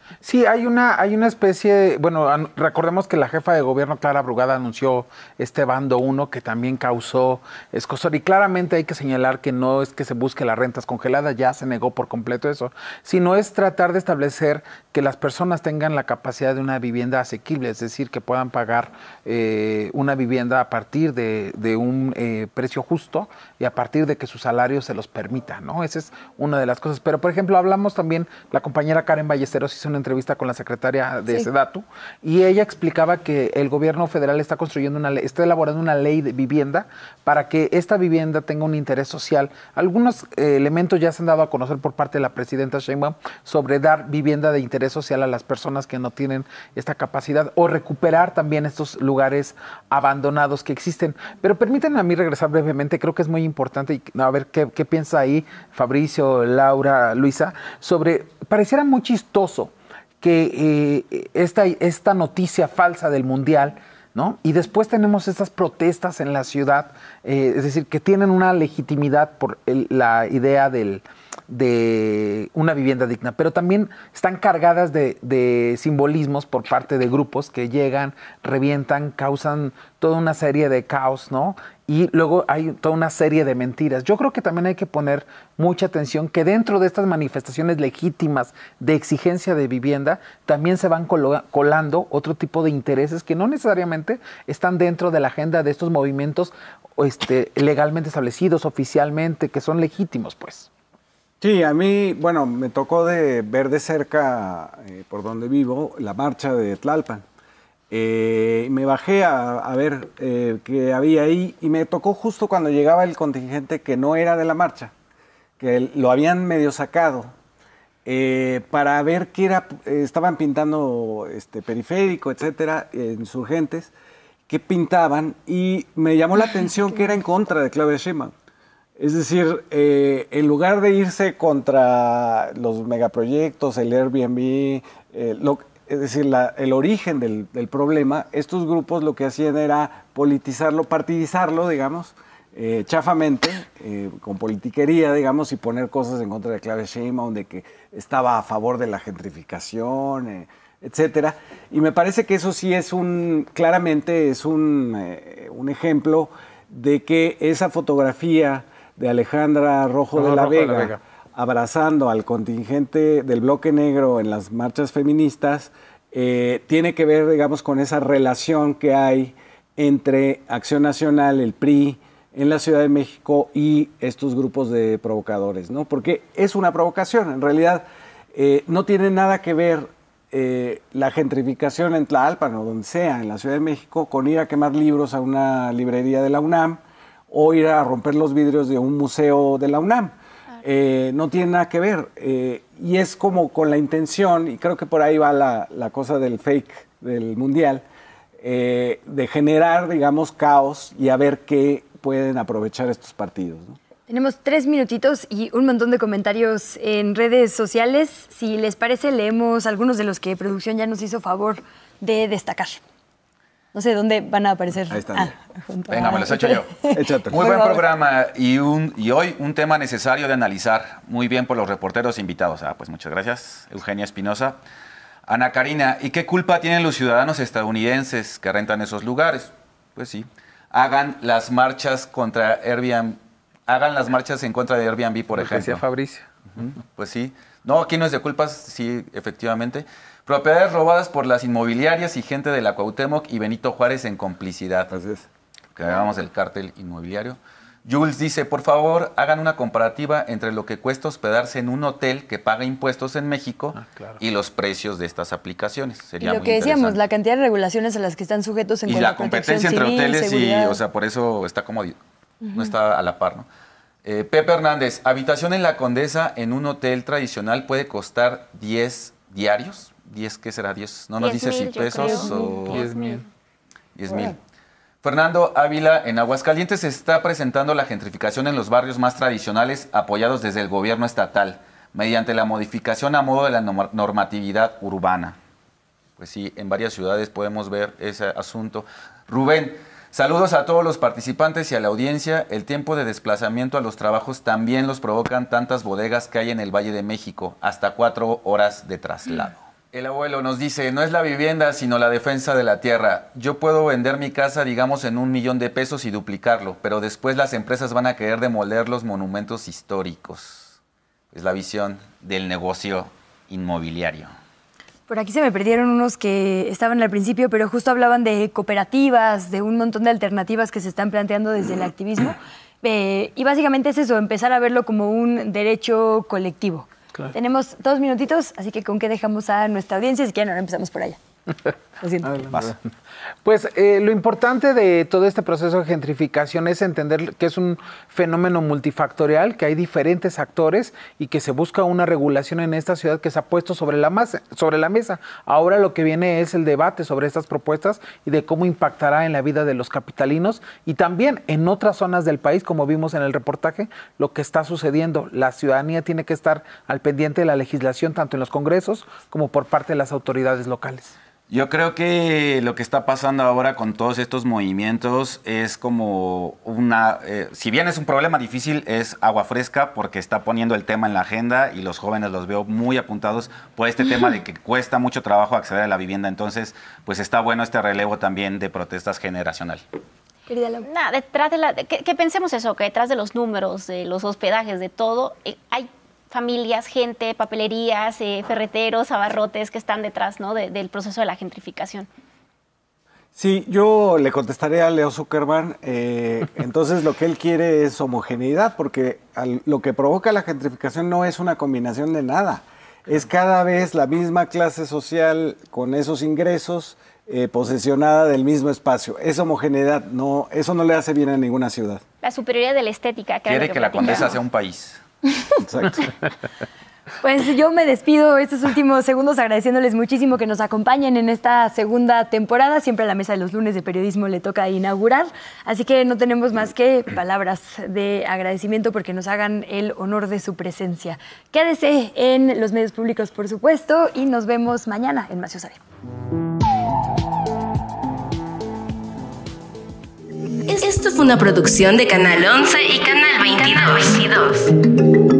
Sí, hay una especie, bueno, recordemos que la jefa de gobierno, Clara Brugada, anunció este bando 1 que también causó escozor, y claramente hay que señalar que no es que se busque las rentas congeladas, ya se negó por completo eso, sino es tratar de establecer que las personas tengan la capacidad de una vivienda asequible, es decir, que puedan pagar una vivienda a partir de un precio justo y a partir de que su salario se los permita, ¿no? Esa es una de las cosas. Pero, por ejemplo, hablamos también, la compañera Karen Ballesteros hizo una entrevista con la secretaria de Sedatu y ella explicaba que el gobierno federal está construyendo está elaborando una ley de vivienda para que esta vivienda tenga un interés social. Algunos elementos ya se han dado a conocer por parte de la presidenta Sheinbaum sobre dar vivienda de interés social a las personas que no tienen esta capacidad o recuperar también estos lugares abandonados que existen. Pero permítanme a mí regresar brevemente, creo que es muy importante, y a ver qué piensa ahí Fabricio, Laura, Luisa, sobre, pareciera muy chistoso que esta noticia falsa del Mundial, ¿no? Y después tenemos estas protestas en la ciudad, es decir, que tienen una legitimidad por la idea de una vivienda digna, pero también están cargadas de simbolismos por parte de grupos que llegan, revientan, causan toda una serie de caos, ¿no? Y luego hay toda una serie de mentiras. Yo creo que también hay que poner mucha atención que dentro de estas manifestaciones legítimas de exigencia de vivienda también se van colando otro tipo de intereses que no necesariamente están dentro de la agenda de estos movimientos legalmente establecidos, oficialmente, que son legítimos, pues. Sí, a mí, bueno, me tocó ver de cerca, por donde vivo, la marcha de Tlalpan. Me bajé a ver qué había ahí y me tocó justo cuando llegaba el contingente que no era de la marcha, que lo habían medio sacado para ver qué era. Estaban pintando periférico, etcétera, insurgentes, que pintaban, y me llamó la atención que era en contra de Claudia Sheinbaum. Es decir, en lugar de irse contra los megaproyectos, el Airbnb, es decir, el origen del problema, estos grupos lo que hacían era politizarlo, partidizarlo, digamos, chafamente, con politiquería, digamos, y poner cosas en contra de Claudia Sheinbaum, de que estaba a favor de la gentrificación, etcétera. Y me parece que eso sí es claramente es un ejemplo de que esa fotografía de Alejandra Rojo de la Vega abrazando al contingente del Bloque Negro en las marchas feministas, tiene que ver, digamos, con esa relación que hay entre Acción Nacional, el PRI, en la Ciudad de México y estos grupos de provocadores, ¿no? Porque es una provocación, en realidad no tiene nada que ver la gentrificación en Tlalpan o donde sea, en la Ciudad de México, con ir a quemar libros a una librería de la UNAM o ir a romper los vidrios de un museo de la UNAM. No tiene nada que ver. Y es como con la intención, y creo que por ahí va la cosa del fake del Mundial, de generar, digamos, caos y a ver qué pueden aprovechar estos partidos, ¿no? Tenemos 3 minutitos y un montón de comentarios en redes sociales. Si les parece, leemos algunos de los que producción ya nos hizo favor de destacar. No sé dónde van a aparecer. Ahí están. Venga, me los echo yo. Échate. Muy buen programa y hoy un tema necesario de analizar muy bien por los reporteros invitados. Pues muchas gracias, Eugenia Espinosa. Ana Karina, ¿y qué culpa tienen los ciudadanos estadounidenses que rentan esos lugares? Pues sí, hagan las marchas contra Airbnb. Hagan las marchas en contra de Airbnb, por ejemplo. Decía Fabricio. Pues sí. No, aquí no es de culpas, sí, efectivamente. Propiedades robadas por las inmobiliarias y gente de la Cuauhtémoc y Benito Juárez en complicidad. Así es. Que hagamos del cártel inmobiliario. Jules dice, por favor, hagan una comparativa entre lo que cuesta hospedarse en un hotel que paga impuestos en México y los precios de estas aplicaciones. Sería y lo que decíamos, la cantidad de regulaciones a las que están sujetos en cuanto a protección civil, y la competencia entre hoteles seguridad. y, o sea, por eso está como, no está a la par, ¿no? Pepe Hernández, habitación en La Condesa en un hotel tradicional puede costar 10 diarios. ¿10 qué será? 10, no nos dice si pesos o 10,000. 10,000. Fernando Ávila, en Aguascalientes se está presentando la gentrificación en los barrios más tradicionales apoyados desde el gobierno estatal, mediante la modificación a modo de la normatividad urbana. Pues sí, en varias ciudades podemos ver ese asunto. Rubén, saludos a todos los participantes y a la audiencia. El tiempo de desplazamiento a los trabajos también los provocan tantas bodegas que hay en el Valle de México, hasta 4 horas de traslado. El abuelo nos dice, no es la vivienda, sino la defensa de la tierra. Yo puedo vender mi casa, digamos, en $1,000,000 y duplicarlo, pero después las empresas van a querer demoler los monumentos históricos. Es la visión del negocio inmobiliario. Por aquí se me perdieron unos que estaban al principio, pero justo hablaban de cooperativas, de un montón de alternativas que se están planteando desde el activismo. Y básicamente es eso, empezar a verlo como un derecho colectivo. Claro. Tenemos 2 minutitos, así que ¿con qué dejamos a nuestra audiencia? Si quieren, ahora empezamos por allá. Lo siento. Pues lo importante de todo este proceso de gentrificación es entender que es un fenómeno multifactorial, que hay diferentes actores y que se busca una regulación en esta ciudad que se ha puesto sobre la mesa. Ahora lo que viene es el debate sobre estas propuestas y de cómo impactará en la vida de los capitalinos y también en otras zonas del país, como vimos en el reportaje, lo que está sucediendo. La ciudadanía tiene que estar al pendiente de la legislación, tanto en los congresos como por parte de las autoridades locales. Yo creo que lo que está pasando ahora con todos estos movimientos es como si bien es un problema difícil, es agua fresca porque está poniendo el tema en la agenda y los jóvenes los veo muy apuntados por este tema de que cuesta mucho trabajo acceder a la vivienda. Entonces, pues está bueno este relevo también de protestas generacional. Querida Laura. Detrás de que pensemos eso, que detrás de los números, de los hospedajes, de todo, hay familias, gente, papelerías, ferreteros, abarrotes que están detrás, ¿no? del proceso de la gentrificación. Sí, yo le contestaré a Leo Zuckerman. Entonces lo que él quiere es homogeneidad, porque lo que provoca la gentrificación no es una combinación de nada. Es cada vez la misma clase social con esos ingresos posesionada del mismo espacio. Es homogeneidad, no, eso no le hace bien a ninguna ciudad. La superioridad de la estética. Quiere que la Condesa sea un país. Exacto. Pues yo me despido estos últimos segundos agradeciéndoles muchísimo que nos acompañen en esta segunda temporada. Siempre a la mesa de los lunes de periodismo le toca inaugurar, así que no tenemos más que palabras de agradecimiento porque nos hagan el honor de su presencia. Quédese en los medios públicos, por supuesto, y nos vemos mañana en Maciosare. Esto fue una producción de Canal 11 y Canal 22.